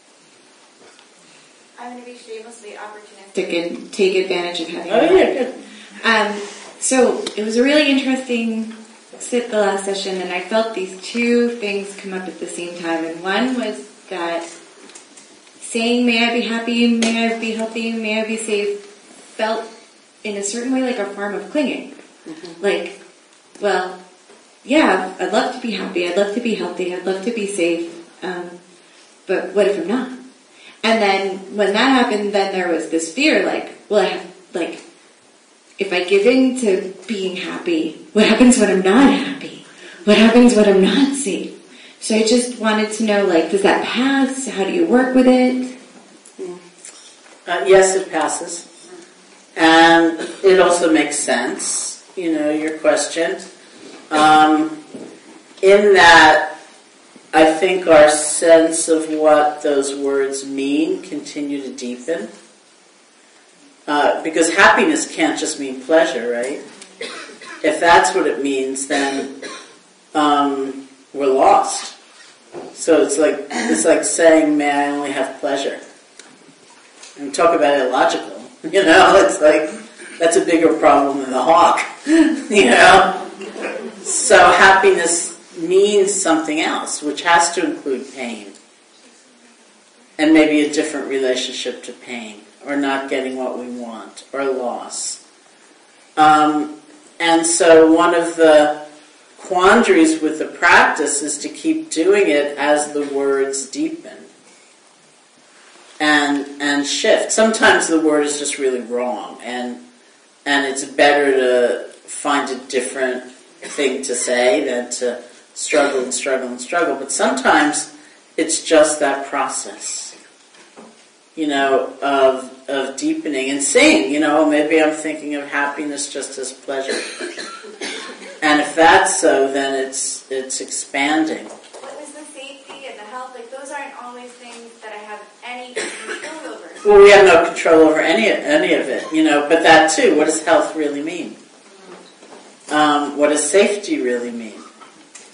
I'm going to be shamelessly opportunistic. Take, take advantage of having Oh, yeah, good. Um, so it was a really interesting sit the last session, and I felt these two things come up at the same time. And one was that saying, may I be happy, may I be healthy, may I be safe, felt in a certain way like a form of clinging. Mm-hmm. Like, well, yeah, I'd love to be happy, I'd love to be healthy, I'd love to be safe, um, but what if I'm not? And then when that happened, then there was this fear, like, well, I have, like, if I give in to being happy, what happens when I'm not happy? What happens when I'm not safe? So I just wanted to know, like, does that pass? How do you work with it? Uh, yes, it passes. And it also makes sense, you know, your question. Um, in that, I think our sense of what those words mean continue to deepen. Uh, because happiness can't just mean pleasure, right? If that's what it means, then um, we're lost. So it's like it's like saying, "May I only have pleasure?" And talk about illogical. You know, it's like that's a bigger problem than the hawk. You know, so happiness means something else, which has to include pain, and maybe a different relationship to pain, or not getting what we want, or loss. Um, and so one of the quandaries with the practice is to keep doing it as the words deepen and and shift. Sometimes the word is just really wrong, and and it's better to find a different thing to say than to struggle and struggle and struggle. But sometimes it's just that process, you know, of of deepening and seeing, you know, maybe I'm thinking of happiness just as pleasure. And if that's so, then it's it's expanding. What was the safety and the health? Like, those aren't always things that I have any control over. Well, we have no control over any any of it, you know. But that too. What does health really mean? Um, what does safety really mean?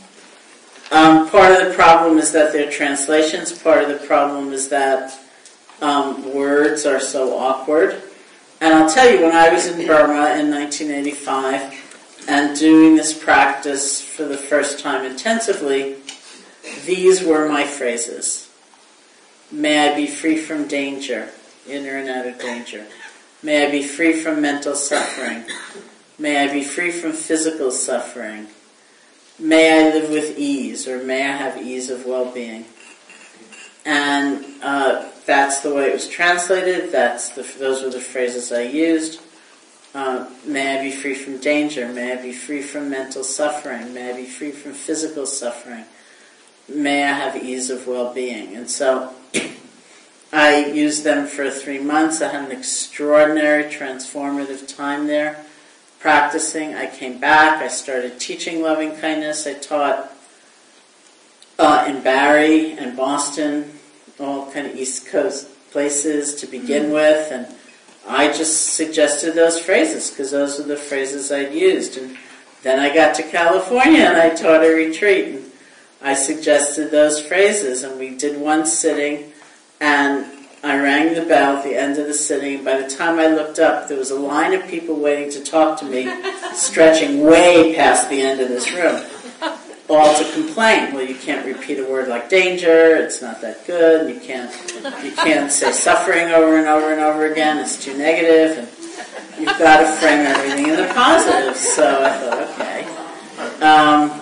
Um, part of the problem is that they're translations. Part of the problem is that Um, words are so awkward. And I'll tell you, when I was in Burma in nineteen eighty-five and doing this practice for the first time intensively, these were my phrases. May I be free from danger, inner and outer danger. May I be free from mental suffering. May I be free from physical suffering. May I live with ease, or may I have ease of well-being. And uh, that's the way it was translated. That's the, those were the phrases I used. Uh, may I be free from danger. May I be free from mental suffering. May I be free from physical suffering. May I have ease of well-being. And so I used them for three months. I had an extraordinary, transformative time there practicing. I came back. I started teaching loving kindness. I taught uh, in Barrie and Boston, all kind of East Coast places to begin mm-hmm. with, and I just suggested those phrases because those were the phrases I'd used. And then I got to California and I taught a retreat, and I suggested those phrases, and we did one sitting, and I rang the bell at the end of the sitting, and by the time I looked up, there was a line of people waiting to talk to me, stretching way past the end of this room, all to complain. Well, you can't repeat a word like danger, it's not that good, you can't you can't say suffering over and over and over again, it's too negative, and you've got to frame everything in the positive. So I thought, okay. Um,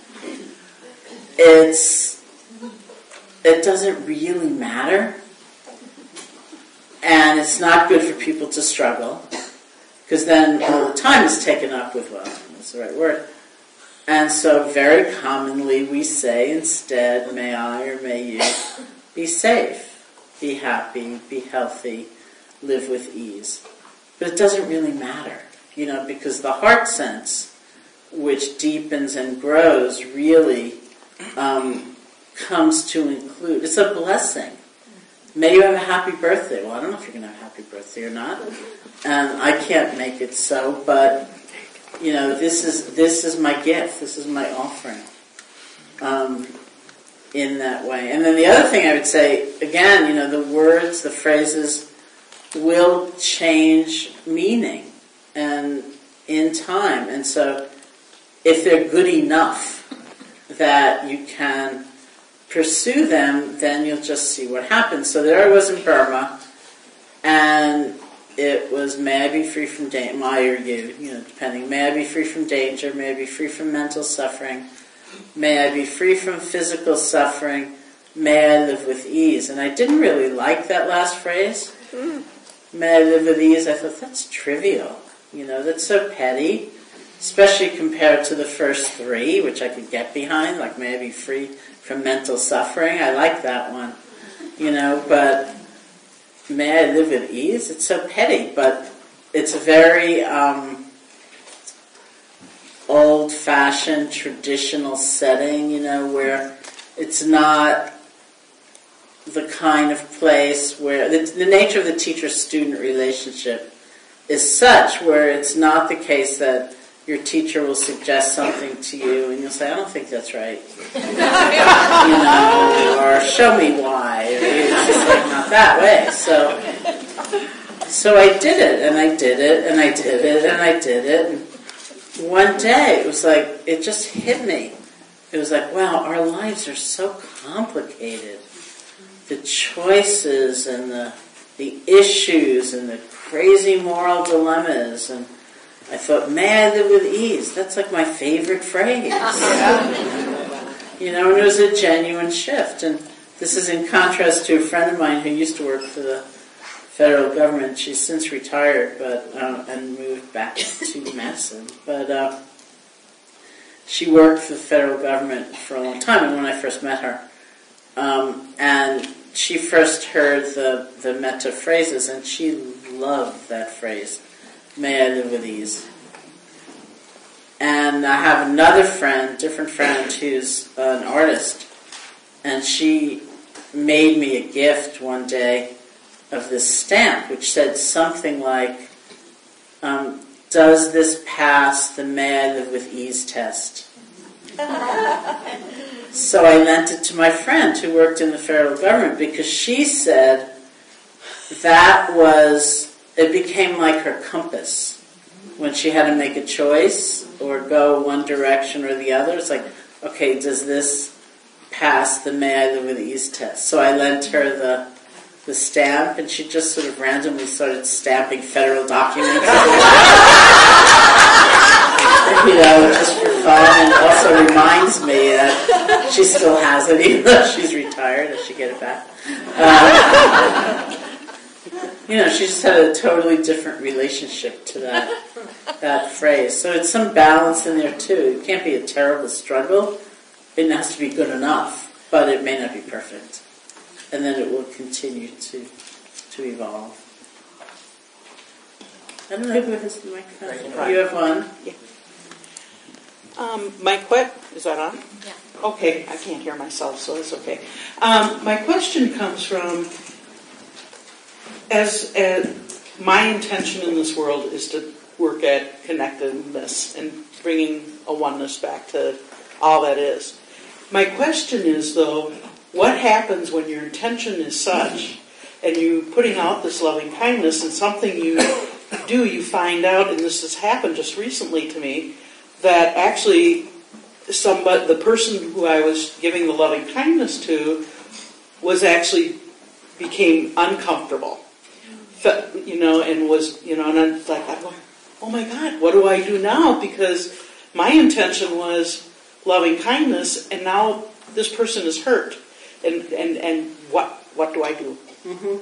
it's, it doesn't really matter, and it's not good for people to struggle, because then all the time is taken up with, well, that's the right word. And so very commonly we say instead, may I or may you be safe, be happy, be healthy, live with ease. But it doesn't really matter, you know, because the heart sense, which deepens and grows, really um, comes to include, it's a blessing. May you have a happy birthday. Well, I don't know if you're going to have a happy birthday or not. And I can't make it so, but you know, this is this is my gift. This is my offering. Um, in that way. And then the other thing I would say, again, you know, the words, the phrases will change meaning and in time. And so if they're good enough that you can pursue them, then you'll just see what happens. So there I was in Burma, and it was, may I be free from danger, my or you, you know, depending. May I be free from danger, may I be free from mental suffering, may I be free from physical suffering, may I live with ease. And I didn't really like that last phrase. Mm. May I live with ease. I thought, that's trivial. You know, that's so petty, especially compared to the first three, which I could get behind, like may I be free from mental suffering. I like that one, you know, but may I live at ease? It's so petty, but it's a very um, old-fashioned, traditional setting, you know, where it's not the kind of place where the, the nature of the teacher-student relationship is such where it's not the case that your teacher will suggest something to you and you'll say, I don't think that's right. You know, or show me why. It's just like not that way. So so I did it, and I did it, and I did it, and I did it. And one day it was like, it just hit me. It was like, wow, our lives are so complicated. The choices and the the issues and the crazy moral dilemmas, and I thought, may I live with ease? That's like my favorite phrase. You know, and it was a genuine shift. And this is in contrast to a friend of mine who used to work for the federal government. She's since retired, but uh, and moved back to Madison. But uh, she worked for the federal government for a long time, and when I first met her, um, and she first heard the, the metta phrases, and she loved that phrase. May I live with ease. And I have another friend, different friend, who's an artist, and she made me a gift one day of this stamp, which said something like, um, does this pass the May I Live with Ease test? So I lent it to my friend who worked in the federal government, because she said, that was, it became like her compass. When she had to make a choice or go one direction or the other, it's like, okay, does this pass the May I Live with Ease test? So I lent her the the stamp, and she just sort of randomly started stamping federal documents. You know, just for fun, and also reminds me that she still has it, even though she's retired, and she get it back. Um, you know, she just had a totally different relationship to that that phrase. So it's some balance in there too. It can't be a terrible struggle. It has to be good enough, but it may not be perfect. And then it will continue to to evolve. I don't know who has the microphone. You have one? Yeah. Um, my que- is that on? Yeah. Okay, I can't hear myself, so it's okay. Um, my question comes from, as, as my intention in this world is to work at connectedness and bringing a oneness back to all that is. My question is, though, what happens when your intention is such and you putting out this loving kindness and something you do, you find out, and this has happened just recently to me, that actually somebody, the person who I was giving the loving kindness to was actually became uncomfortable, you know, and was, you know, and I'm like, I'm going, oh my God, what do I do now? Because my intention was loving kindness, and now this person is hurt, and and and what what do I do? Mm-hmm.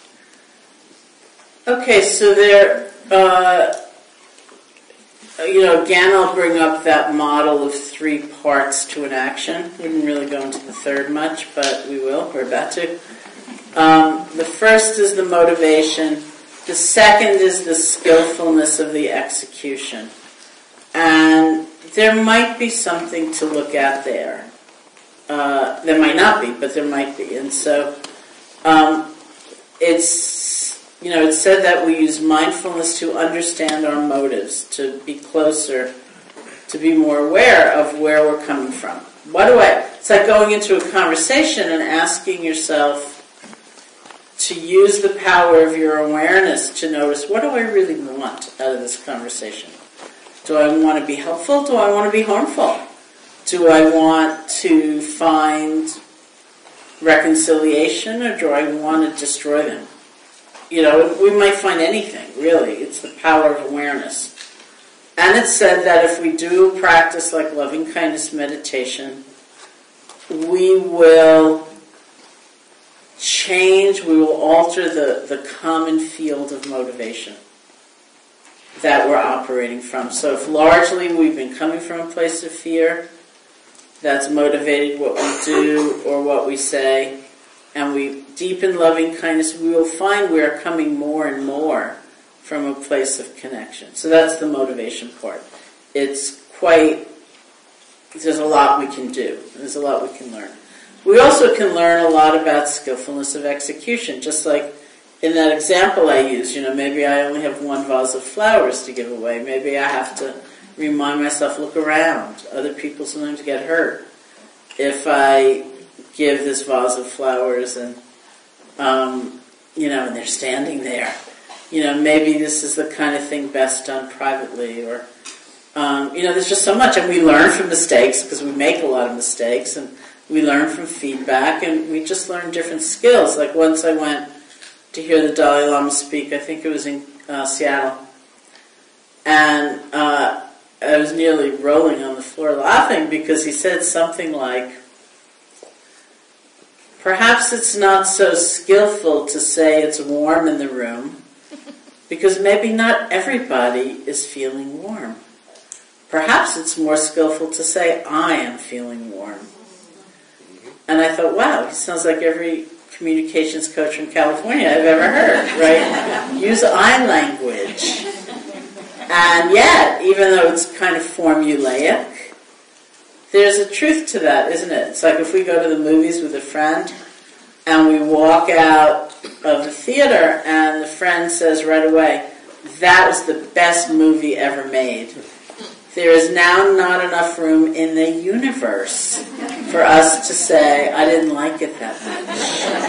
Okay, so there. Uh, You know, again, I'll bring up that model of three parts to an action. We didn't really go into the third much, but we will. We're about to. Um, the first is the motivation. The second is the skillfulness of the execution. And there might be something to look at there. Uh, there might not be, but there might be. And so um, it's... You know, it's said that we use mindfulness to understand our motives, to be closer, to be more aware of where we're coming from. What do I... It's like going into a conversation and asking yourself to use the power of your awareness to notice, what do I really want out of this conversation? Do I want to be helpful? Do I want to be harmful? Do I want to find reconciliation, or do I want to destroy them? You know, we might find anything, really. It's the power of awareness. And it's said that if we do a practice like loving kindness meditation, we will change, we will alter the, the common field of motivation that we're operating from. So if largely we've been coming from a place of fear, that's motivated what we do or what we say, and we deepen loving kindness, we will find we are coming more and more from a place of connection. So that's the motivation part. It's quite, there's a lot we can do. There's a lot we can learn. We also can learn a lot about skillfulness of execution, just like in that example I used. You know, maybe I only have one vase of flowers to give away. Maybe I have to remind myself, look around. Other people sometimes get hurt. If I give this vase of flowers and, um, you know, and they're standing there, you know, maybe this is the kind of thing best done privately, or, um, you know, there's just so much. And we learn from mistakes, because we make a lot of mistakes, and we learn from feedback, and we just learn different skills. Like once I went to hear the Dalai Lama speak, I think it was in uh, Seattle, and uh, I was nearly rolling on the floor laughing, because he said something like, perhaps it's not so skillful to say it's warm in the room, because maybe not everybody is feeling warm. Perhaps it's more skillful to say, I am feeling warm. And I thought, wow, he sounds like every communications coach from California I've ever heard, right? Use I language. And yet, even though it's kind of formulaic, there's a truth to that, isn't it? It's like if we go to the movies with a friend and we walk out of the theater and the friend says right away, that was the best movie ever made. There is now not enough room in the universe for us to say, I didn't like it that much.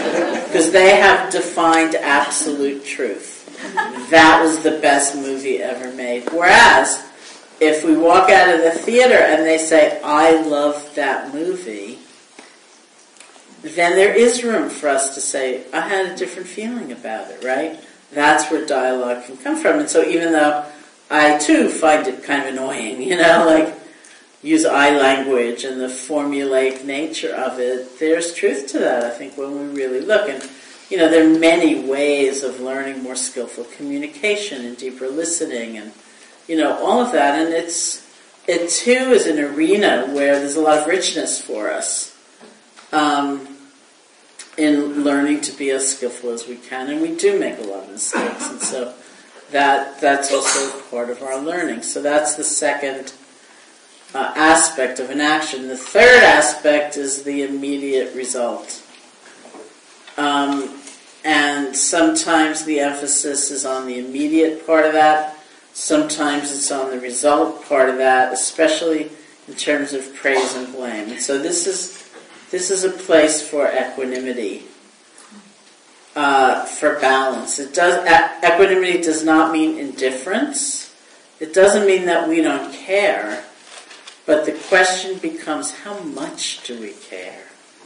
because they have defined absolute truth. That was the best movie ever made. Whereas, if we walk out of the theater and they say, I love that movie, then there is room for us to say, I had a different feeling about it, right? That's where dialogue can come from. And so even though I, too, find it kind of annoying, you know, like, use I language and the formulaic nature of it, there's truth to that, I think, when we really look. And, you know, there are many ways of learning more skillful communication and deeper listening and, you know, all of that. And it's, it, too, is an arena where there's a lot of richness for us um, in learning to be as skillful as we can. And we do make a lot of mistakes. And so that that's also part of our learning. So that's the second Uh, aspect of an action. The third aspect is the immediate result. Um, and sometimes the emphasis is on the immediate part of that. Sometimes it's on the result part of that, especially in terms of praise and blame. And so this is this is a place for equanimity, uh, for balance. It does equanimity does not mean indifference. It doesn't mean that we don't care. But the question becomes, how much do we care?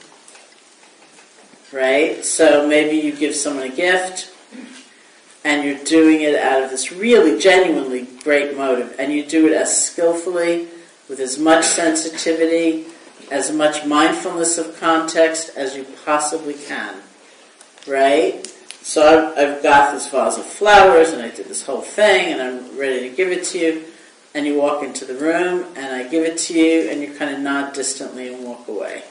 Right? So maybe you give someone a gift, and you're doing it out of this really genuinely great motive, and you do it as skillfully, with as much sensitivity, as much mindfulness of context as you possibly can. Right? So I've, I've got this vase of flowers, and I did this whole thing, and I'm ready to give it to you. And you walk into the room, and I give it to you, and you kind of nod distantly and walk away.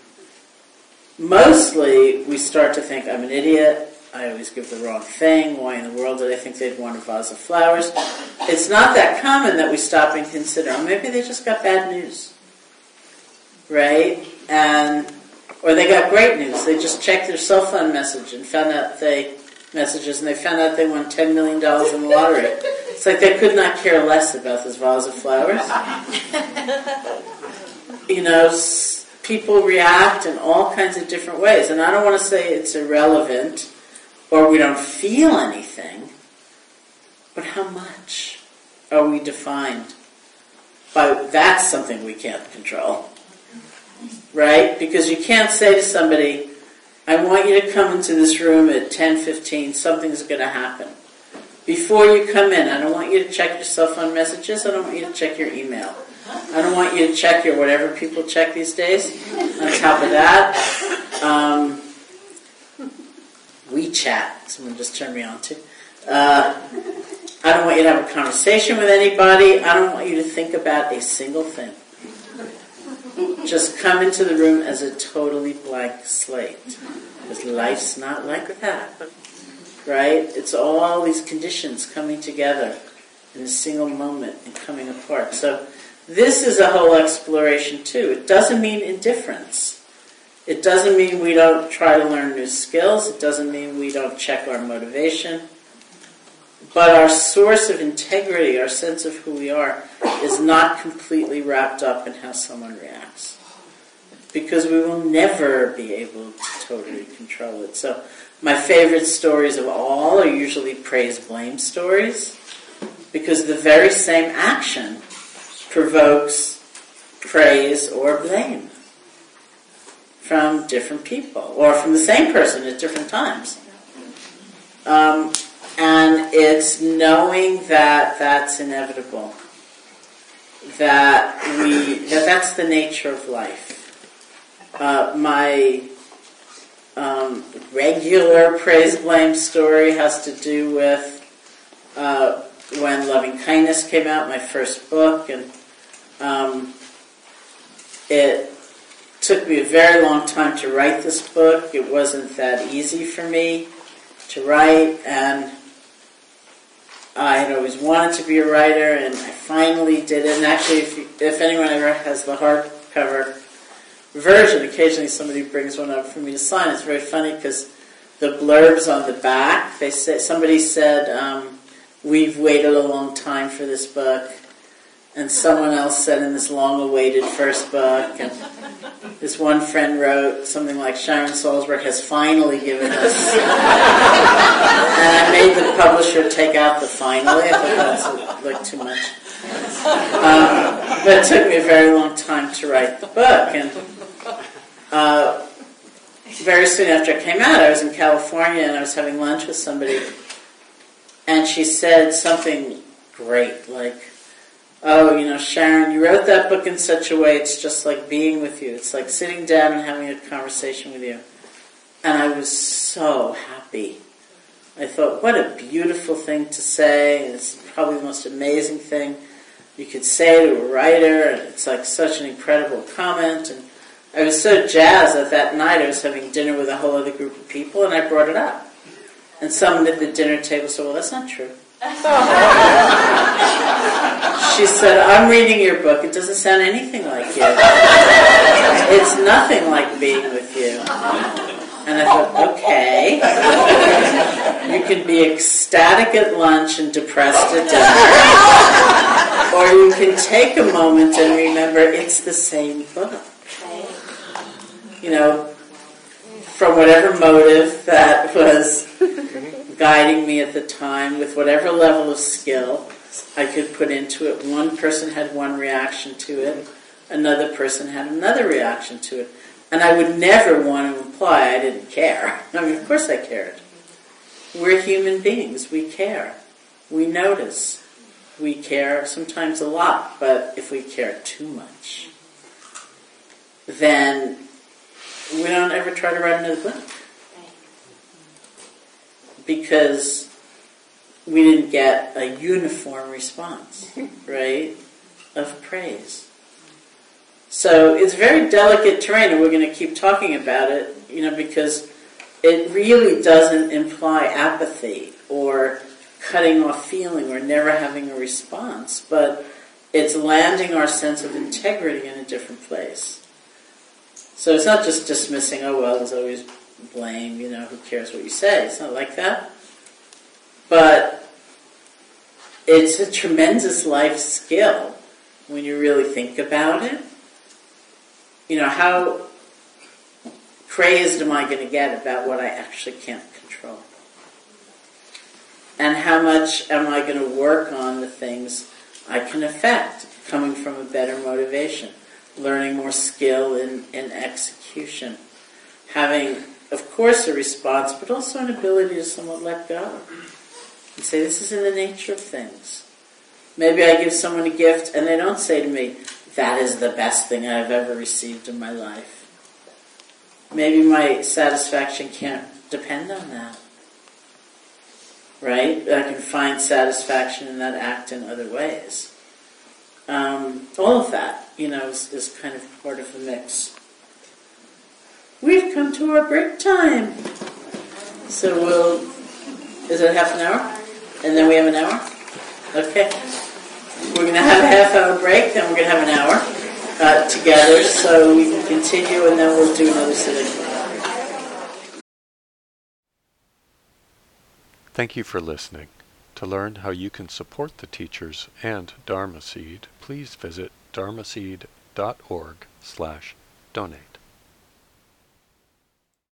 Mostly, we start to think, I'm an idiot, I always give the wrong thing, why in the world did I think they'd want a vase of flowers? It's not that common that we stop and consider, oh, maybe they just got bad news. Right? And or they got great news. They just checked their cell phone message and found out they messages, and they found out they won ten million dollars in the lottery. It's like they could not care less about this vase of flowers. You know, s- people react in all kinds of different ways. And I don't want to say it's irrelevant or we don't feel anything, but how much are we defined by that's something we can't control. Right? Because you can't say to somebody, I want you to come into this room at ten fifteen, something's going to happen. Before you come in, I don't want you to check your cell phone messages, I don't want you to check your email. I don't want you to check your whatever people check these days. On top of that, um, WeChat, someone just turned me on to. Uh, I don't want you to have a conversation with anybody. I don't want you to think about a single thing. Just come into the room as a totally blank slate. Because life's not like that. Right? It's all these conditions coming together in a single moment and coming apart. So this is a whole exploration too. It doesn't mean indifference. It doesn't mean we don't try to learn new skills. It doesn't mean we don't check our motivation. But our source of integrity, our sense of who we are, is not completely wrapped up in how someone reacts. Because we will never be able to totally control it. So my favorite stories of all are usually praise-blame stories, because the very same action provokes praise or blame from different people, or from the same person at different times. Um, and it's knowing that that's inevitable, that we that that's the nature of life. Uh, my um, regular praise-blame story has to do with uh, when Loving Kindness came out, my first book, and um, it took me a very long time to write this book. It wasn't that easy for me to write, and I had always wanted to be a writer, and I finally did it. And actually, if, you, if anyone ever has the hardcover version, occasionally somebody brings one up for me to sign. It's very funny because the blurbs on the back, they say somebody said, um, "We've waited a long time for this book," and someone else said, "In this long-awaited first book," and this one friend wrote something like, Sharon Salzberg has finally given us. And I made the publisher take out the finally. I thought that was like too much. Um, but it took me a very long time to write the book. And uh, very soon after it came out, I was in California and I was having lunch with somebody. And she said something great, like, oh, you know, Sharon, you wrote that book in such a way, it's just like being with you. It's like sitting down and having a conversation with you. And I was so happy. I thought, what a beautiful thing to say. It's probably the most amazing thing you could say to a writer. And it's like such an incredible comment. And I was so jazzed that that night I was having dinner with a whole other group of people, and I brought it up. And someone at the dinner table said, well, that's not true. She said, I'm reading your book. It doesn't sound anything like you. It's nothing like being with you. And I thought, okay. You can be ecstatic at lunch and depressed at dinner. Or you can take a moment and remember it's the same book. You know, from whatever motive that was guiding me at the time, with whatever level of skill I could put into it. One person had one reaction to it, another person had another reaction to it. And I would never want to imply I didn't care. I mean, of course I cared. We're human beings. We care. We notice. We care sometimes a lot, but if we care too much, then we don't ever try to write another book. Because we didn't get a uniform response, right, of praise. So it's very delicate terrain, and we're going to keep talking about it, you know, because it really doesn't imply apathy or cutting off feeling or never having a response, but it's landing our sense of integrity in a different place. So it's not just dismissing, oh, well, there's always blame, you know, who cares what you say. It's not like that. But it's a tremendous life skill when you really think about it. You know, how crazed am I going to get about what I actually can't control? And how much am I going to work on the things I can affect, coming from a better motivation, learning more skill in, in execution, having, of course, a response, but also an ability to somewhat let go. And say, this is in the nature of things. Maybe I give someone a gift and they don't say to me, that is the best thing I've ever received in my life. Maybe my satisfaction can't depend on that. Right? I can find satisfaction in that act in other ways. Um, all of that, you know, is, is kind of part of the mix. We've come to our break time. So we'll, is it half an hour? And then we have an hour? Okay. We're going to have a half hour break, then we're going to have an hour uh, together, so we can continue, and then we'll do another sitting. Thank you for listening. To learn how you can support the teachers and Dharma Seed, please visit dharmaseed dot org slash donate.